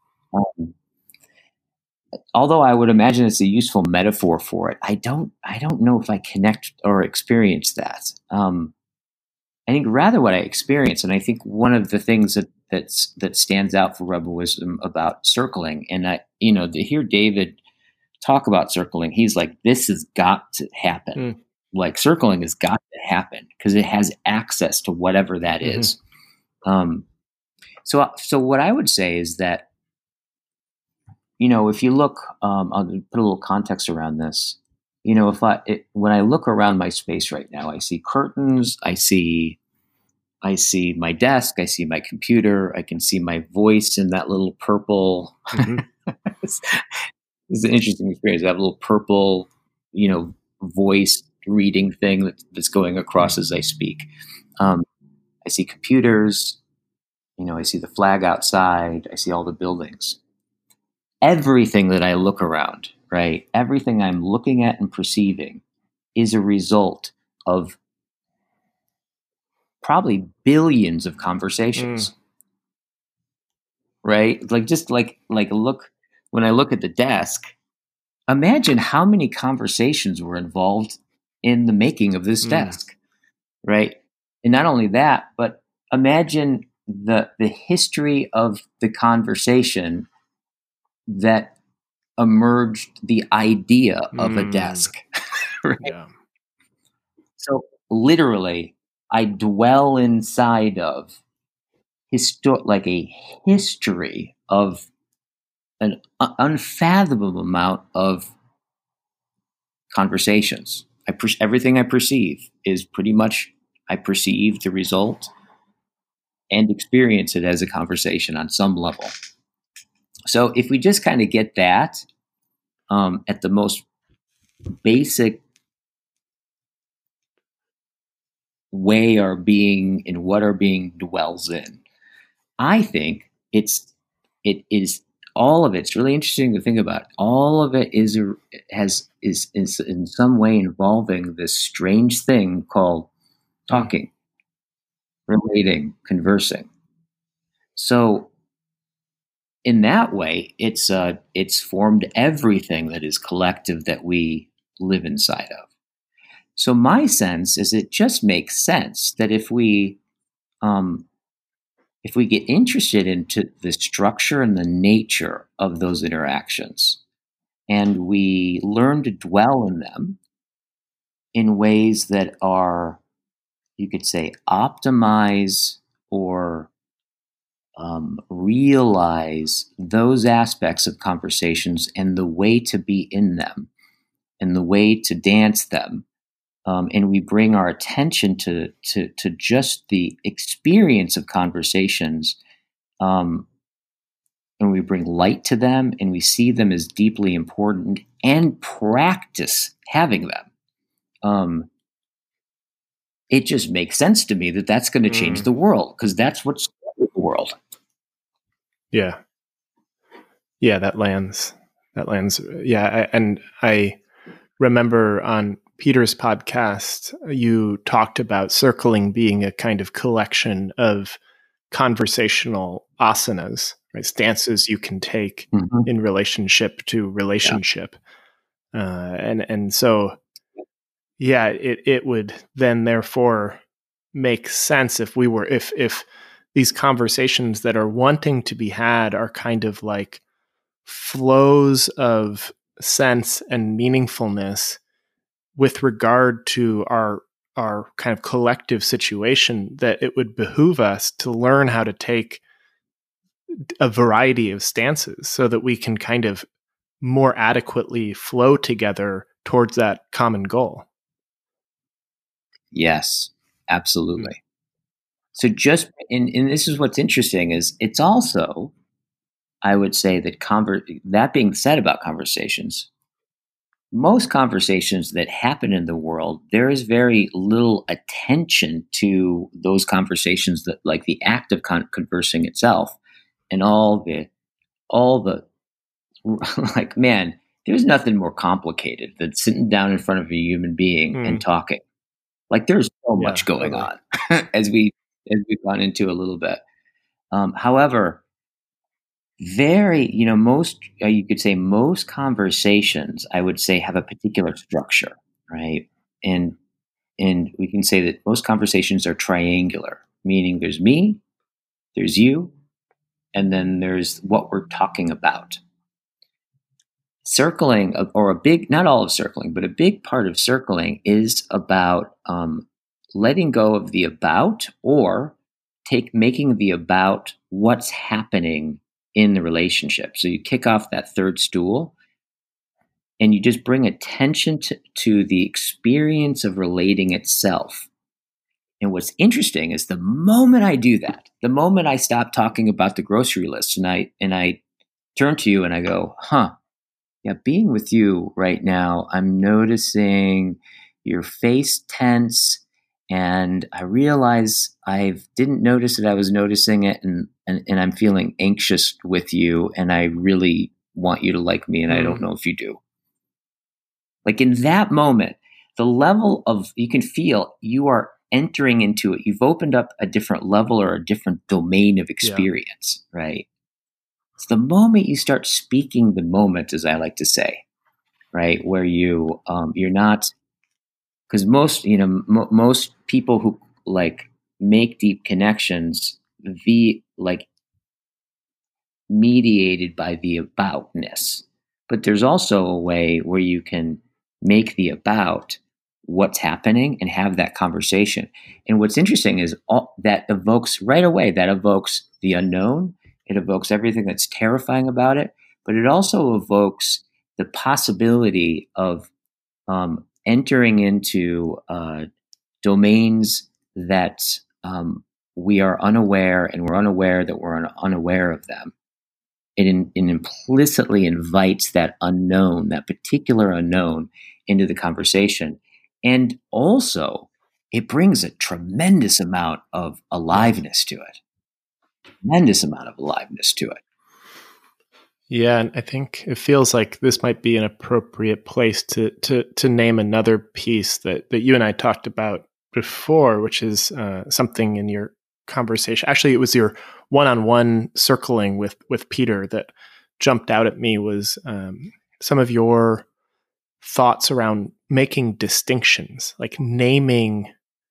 Although I would imagine it's a useful metaphor for it, I don't know if I connect or experience that. I think rather what I experience, and I think one of the things that stands out for Rebel Wisdom about circling. And to hear David talk about circling, he's like, this has got to happen. Like circling has got to happen because it has access to whatever that is. So what I would say is that, if you look, I'll put a little context around this. When I look around my space right now, I see curtains, I see my desk, I see my computer, I can see my voice in that little purple. It's an interesting experience. I have a little purple, voice reading thing that's going across as I speak. I see computers, I see the flag outside, I see all the buildings. Everything that I look around, right? Everything I'm looking at and perceiving is a result of probably billions of conversations, right? Look, when I look at the desk, imagine how many conversations were involved in the making of this desk, right? And not only that, but imagine the history of the conversation that emerged the idea of a desk, right? Yeah. So literally, I dwell inside of a history of an unfathomable amount of conversations. Everything I perceive is pretty much, I perceive the result and experience it as a conversation on some level. So if we just kind of get that at the most basic way our being and what our being dwells in, I think it is all of it. It's really interesting to think about. All of it is in some way involving this strange thing called talking, relating, conversing. So in that way, it's formed everything that is collective that we live inside of. So my sense is it just makes sense that if we get interested into the structure and the nature of those interactions, and we learn to dwell in them in ways that are, you could say, optimize or realize those aspects of conversations and the way to be in them and the way to dance them. And we bring our attention to just the experience of conversations, and we bring light to them, and we see them as deeply important and practice having them. It just makes sense to me that that's going to change the world, because that's what's the world. Yeah. Yeah, that lands. Yeah, I remember on Peter's podcast, you talked about circling being a kind of collection of conversational asanas, right? Stances you can take in relationship to relationship. Yeah. And so, yeah, it would then therefore make sense if these conversations that are wanting to be had are kind of like flows of sense and meaningfulness with regard to our kind of collective situation, that it would behoove us to learn how to take a variety of stances so that we can kind of more adequately flow together towards that common goal. Yes, absolutely. So and this is what's interesting, is it's also, I would say that that being said about conversations, most conversations that happen in the world, there is very little attention to those conversations, that like the act of conversing itself, and all the like, man, there's nothing more complicated than sitting down in front of a human being and talking. Like, there's so much going on as we've gone into a little bit. However, most, you could say most conversations, I would say, have a particular structure, right? And we can say that most conversations are triangular, meaning there's me, there's you, and then there's what we're talking about. Circling, or a big, not all of circling, but a big part of circling is about letting go of the about, or making the about what's happening in the relationship. So you kick off that third stool and you just bring attention to the experience of relating itself. And what's interesting is the moment I do that, the moment I stop talking about the grocery list and I turn to you and I go, yeah, being with you right now, I'm noticing your face tense, and I realize I didn't notice that I was noticing it, and I'm feeling anxious with you, and I really want you to like me, and I don't know if you do. Like in that moment, the level of, you can feel you are entering into it. You've opened up a different level or a different domain of experience, right? It's the moment you start speaking the moment, as I like to say, right? Where you're not, because most people who like make deep connections, mediated by the aboutness. But there's also a way where you can make the about what's happening and have that conversation. And what's interesting is that evokes the unknown. It evokes everything that's terrifying about it, but it also evokes the possibility of entering into domains that we are unaware, and we're unaware that we're unaware of them. It implicitly invites that unknown, that particular unknown, into the conversation. And also, it brings a tremendous amount of aliveness to it. Yeah, and I think it feels like this might be an appropriate place to name another piece that you and I talked about before, which is something in your conversation. Actually, it was your one-on-one circling with Peter that jumped out at me, was some of your thoughts around making distinctions, like naming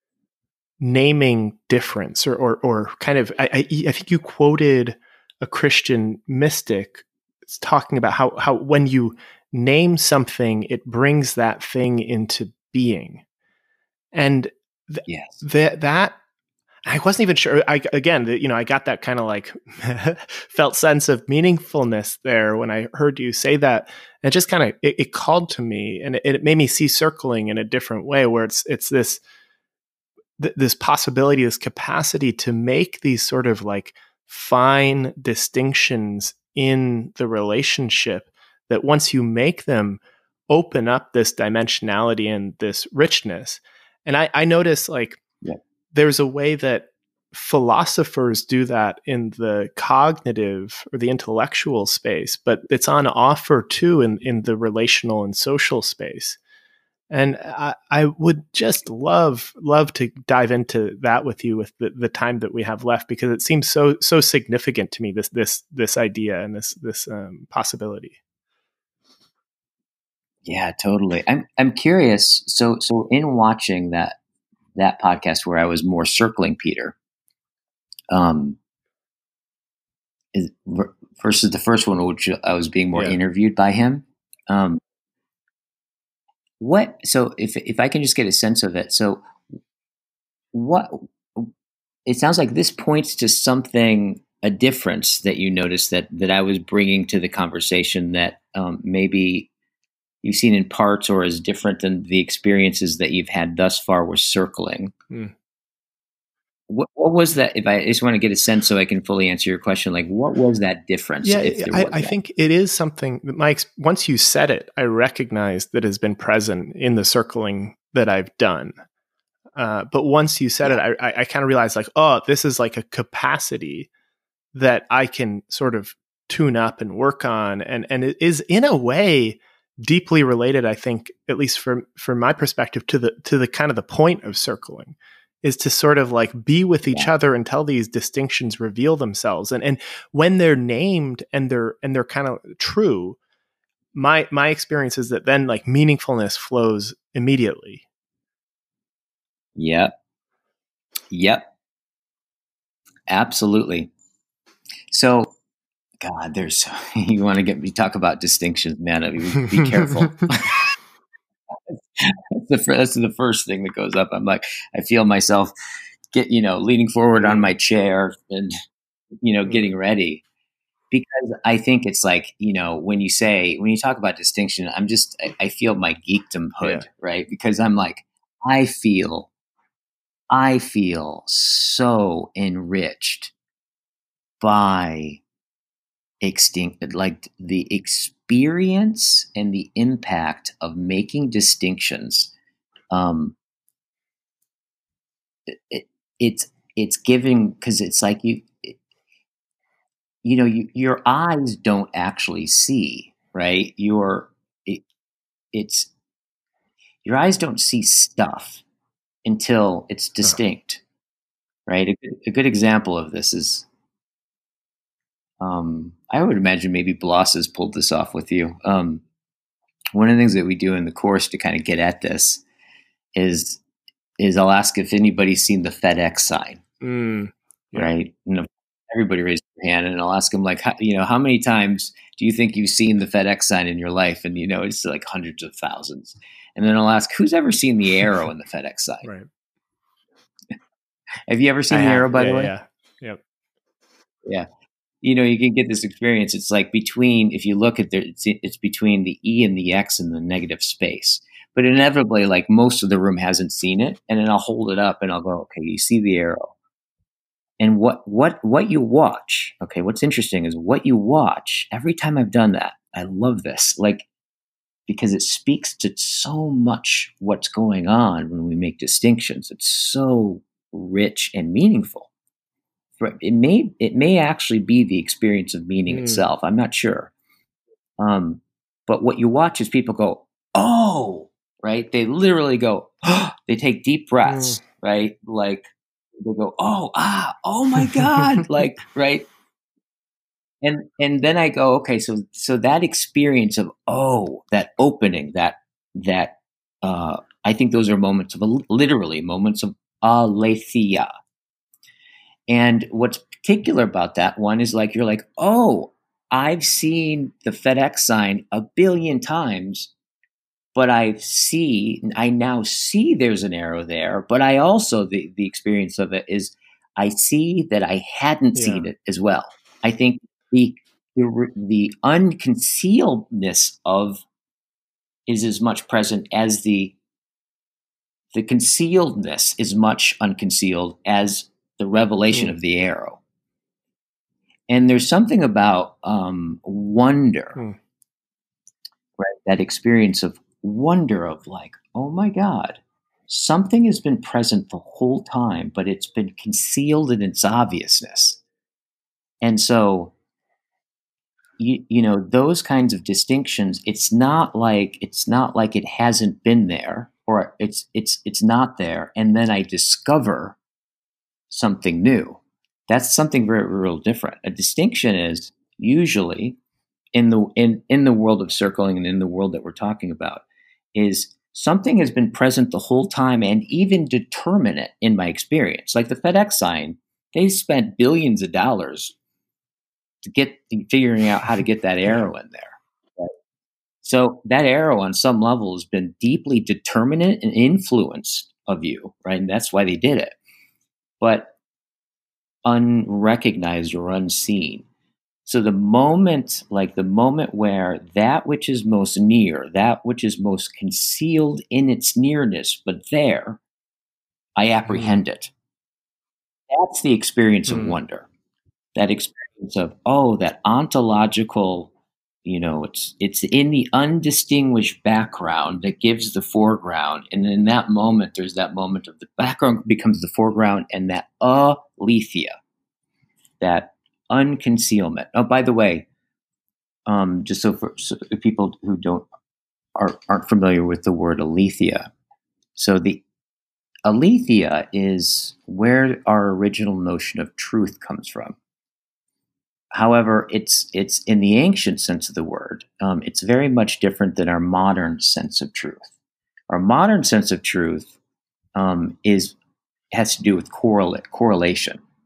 difference, or kind of, I think you quoted a Christian mystic talking about how when you name something, it brings that thing into being. And that I wasn't even sure. I got that kind of like felt sense of meaningfulness there when I heard you say that. And it just kind of, it called to me, and it made me see circling in a different way, where it's this possibility, this capacity to make these sort of like fine distinctions in the relationship, that once you make them, open up this dimensionality and this richness. And I notice, like, there's a way that philosophers do that in the cognitive or the intellectual space, but it's on offer too in the relational and social space. And I would just love to dive into that with you with the time that we have left, because it seems so significant to me, this idea and this possibility. Yeah, totally. I'm curious. So in watching that podcast where I was more circling Peter, versus the first one, which I was being more interviewed by him. So if I can just get a sense of it. So what, it sounds like this points to something, a difference that you noticed that I was bringing to the conversation, that maybe you've seen in parts, or is different than the experiences that you've had thus far with circling. What was that? If I just want to get a sense so I can fully answer your question, like, what was that difference? Yeah, I think it is something that once you said it, I recognized that has been present in the circling that I've done. But once you said it, I kind of realized, like, oh, this is like a capacity that I can sort of tune up and work on. And it is in a way deeply related, I think, at least from my perspective, to the kind of the point of circling, is to sort of like be with each other until these distinctions reveal themselves. And when they're named and they're kind of true, my experience is that then like meaningfulness flows immediately. Yep. Absolutely. So, God, there's you want to get me talk about distinctions, man. I mean, be careful. That's the first thing that goes up. I'm like, I feel myself leaning forward on my chair and getting ready, because I think it's like, when you talk about distinction, I feel my geekdomhood, Yeah. right? Because I'm like, I feel so enriched by like the experience and the impact of making distinctions. It's giving, because it's like your eyes don't actually see, right? It's your eyes don't see stuff until it's distinct, right? A good example of this is, I would imagine maybe Bloss has pulled this off with you. One of the things that we do in the course to kind of get at this is I'll ask if anybody's seen the FedEx sign, right? And everybody raises their hand, and I'll ask them, like, how many times do you think you've seen the FedEx sign in your life? And it's like hundreds of thousands. And then I'll ask, who's ever seen the arrow in the FedEx sign? Right. Have you ever seen the arrow, by the way? Yeah. Yep. Yeah. You can get this experience. It's like if you look at it's between the E and the X in the negative space. But inevitably, like, most of the room hasn't seen it. And then I'll hold it up and I'll go, okay, you see the arrow. And what you watch, okay, what's interesting is what you watch. Every time I've done that, I love this, like, because it speaks to so much what's going on when we make distinctions. It's so rich and meaningful. It may actually be the experience of meaning itself. I'm not sure. But what you watch is people go, oh, right? They literally go, oh, they take deep breaths, right? Like, they go, oh my God, like, right? And then I go, okay, so that experience of, that opening, that I think those are literally moments of aletheia. And what's particular about that one is, like, you're like, oh, I've seen the FedEx sign 1 billion times, but I now see there's an arrow there. But I also, the experience of it is, I see that I hadn't seen it as well. I think the unconcealedness is as much present as the concealedness is much unconcealed as the revelation of the arrow. And there's something about wonder, right? That experience of wonder of, like, oh my God, something has been present the whole time, but it's been concealed in its obviousness. And so, those kinds of distinctions, it's not like it hasn't been there, or it's not there, and then I discover something new. That's something very real different. A distinction is usually in the world of circling, and in the world that we're talking about, is something has been present the whole time and even determinate in my experience. Like the FedEx sign, they spent billions of dollars to figuring out how to get that arrow in there. Right? So that arrow on some level has been deeply determinate and influenced of you, right? And that's why they did it. But unrecognized or unseen. So the moment where that which is most near, that which is most concealed in its nearness, but there, I apprehend it. That's the experience of wonder. That experience of, that ontological, it's in the undistinguished background that gives the foreground. And in that moment, there's that moment of the background becomes the foreground, and that aletheia, that unconcealment. Oh, by the way, just so people who aren't familiar with the word aletheia, so the aletheia is where our original notion of truth comes from. However, it's in the ancient sense of the word. It's very much different than our modern sense of truth. Our modern sense of truth has to do with correlation.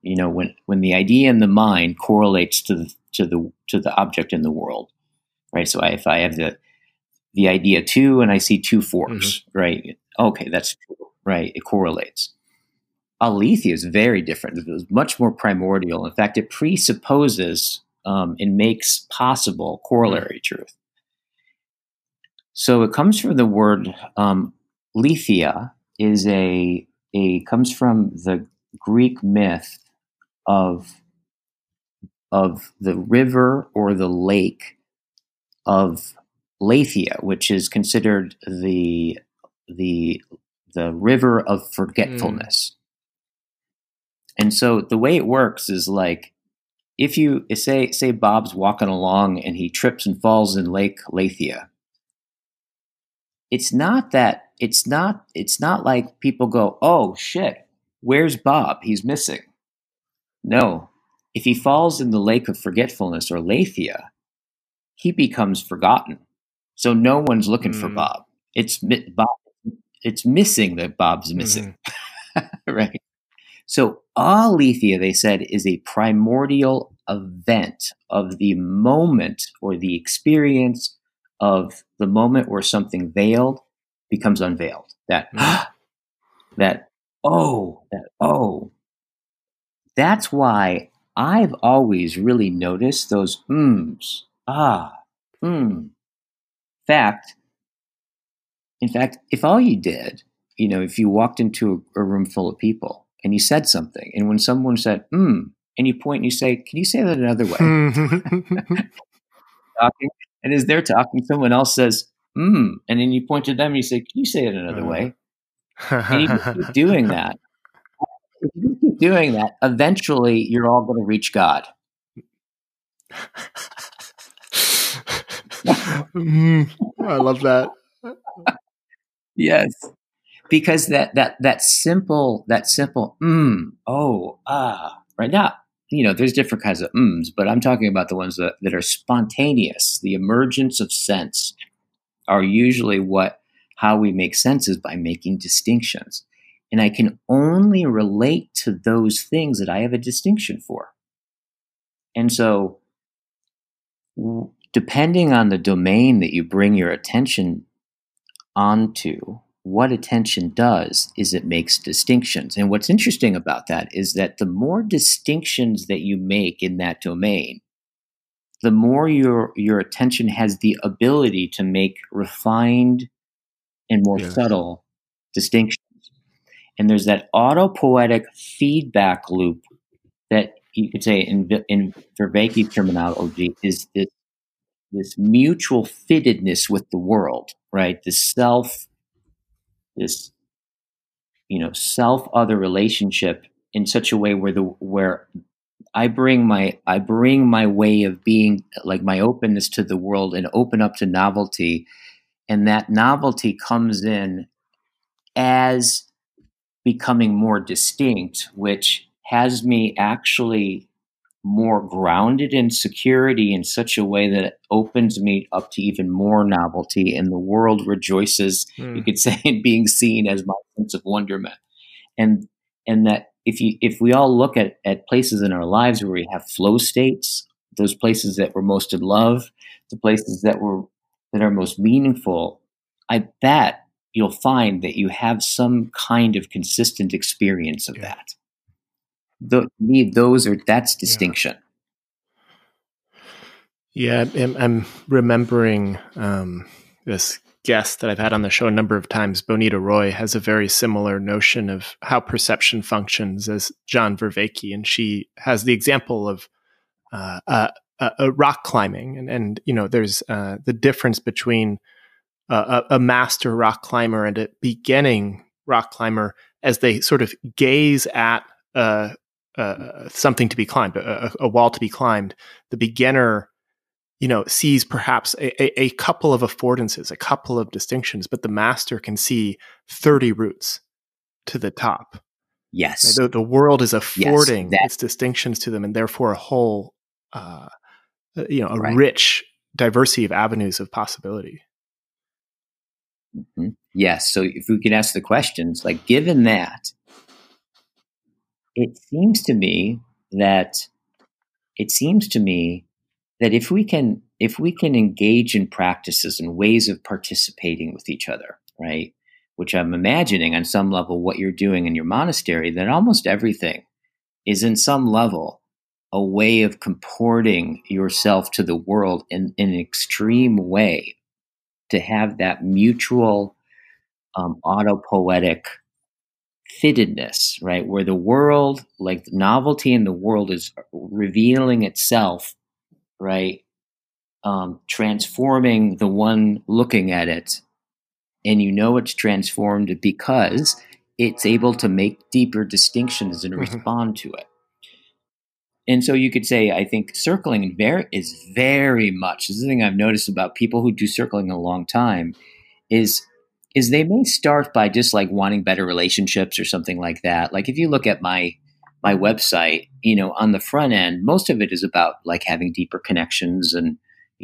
when the idea in the mind correlates to the object in the world, right? So if I have the idea 2 and I see 2 forks, right? Okay, that's true, right? It correlates. Aletheia is very different. It was much more primordial. In fact, it presupposes and makes possible corollary truth. So it comes from the word lethia comes from the Greek myth of the river or the lake of Lathia, which is considered the river of forgetfulness. And so the way it works is like, if you say Bob's walking along and he trips and falls in Lake Lathia, it's not like people go, oh shit, where's Bob? He's missing. No, if he falls in the lake of forgetfulness or Lathia, he becomes forgotten. So no one's looking for Bob. It's missing that Bob's missing, right? So aletheia, they said, is a primordial event of the moment or the experience of the moment where something veiled becomes unveiled. That's why I've always really noticed those In fact, if all you did, if you walked into a room full of people and you said something, and when someone said, and you point and you say, can you say that another way? Talking, and as they're talking, someone else says, and then you point to them and you say, can you say it another way? And you just keep doing that. If you keep doing that, eventually you're all going to reach God. I love that. Yes, because that simple right now, there's different kinds of but I'm talking about the ones that are spontaneous. The emergence of sense are usually how we make sense is by making distinctions. And I can only relate to those things that I have a distinction for. And so depending on the domain that you bring your attention onto, what attention does is it makes distinctions. And what's interesting about that is that the more distinctions that you make in that domain, the more your attention has the ability to make refined and more subtle distinctions. And there's that autopoetic feedback loop that you could say in Vervaeke terminology is this mutual fittedness with the world, right? This self-other relationship in such a way where I bring my way of being, like my openness to the world, and open up to novelty, and that novelty comes in as becoming more distinct, which has me actually more grounded in security in such a way that it opens me up to even more novelty, and the world rejoices, you could say, in being seen as my sense of wonderment. And that if we all look at places in our lives where we have flow states, those places that we're most in love, the places that are most meaningful, I bet you'll find that you have some kind of consistent experience of that. That's distinction. Yeah, I'm remembering this guest that I've had on the show a number of times. Bonita Roy has a very similar notion of how perception functions as John Vervaeke, and she has the example of rock climbing, and there's the difference between a master rock climber and a beginning rock climber as they sort of gaze at something to be climbed, a wall to be climbed. The beginner, sees perhaps a couple of affordances, a couple of distinctions, but the master can see 30 routes to the top. Yes. The world is affording its distinctions to them, and therefore a whole, rich diversity of avenues of possibility. Mm-hmm. Yes. So if we could ask the questions, like, given that, it seems to me that if we can engage in practices and ways of participating with each other, right? Which I'm imagining on some level what you're doing in your monastery, that almost everything is in some level a way of comporting yourself to the world in an extreme way, to have that mutual autopoetic fittedness, right? Where the world, like the novelty in the world, is revealing itself, right? Transforming the one looking at it. And you know it's transformed because it's able to make deeper distinctions and respond to it. And so you could say, I think circling is very much, this is the thing I've noticed about people who do circling a long time, is they may start by just like wanting better relationships or something like that. Like if you look at my website, on the front end, most of it is about like having deeper connections and,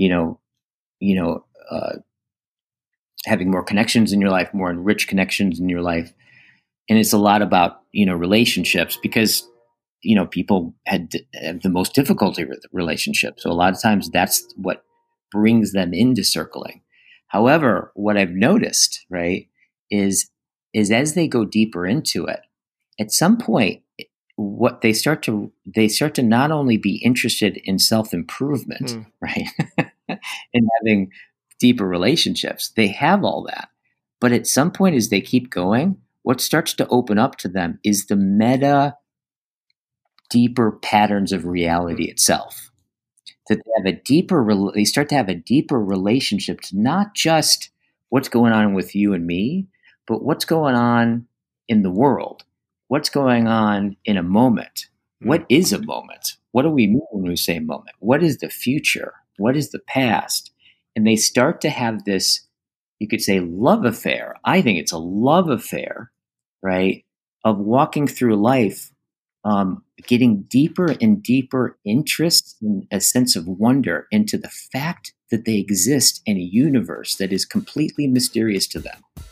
having more connections in your life, more enriched connections in your life. And it's a lot about, relationships, because, people have the most difficulty with relationships. So a lot of times that's what brings them into circling. However, what I've noticed, right, is as they go deeper into it, at some point, what they start to not only be interested in self-improvement, right, and having deeper relationships, they have all that. But at some point, as they keep going, what starts to open up to them is the meta, deeper patterns of reality itself. That they start to have a deeper relationship to not just what's going on with you and me, but what's going on in the world. What's going on in a moment? What is a moment? What do we mean when we say moment? What is the future? What is the past? And they start to have this, you could say, love affair. I think it's a love affair, right? Of walking through life, getting deeper and deeper interest and a sense of wonder into the fact that they exist in a universe that is completely mysterious to them.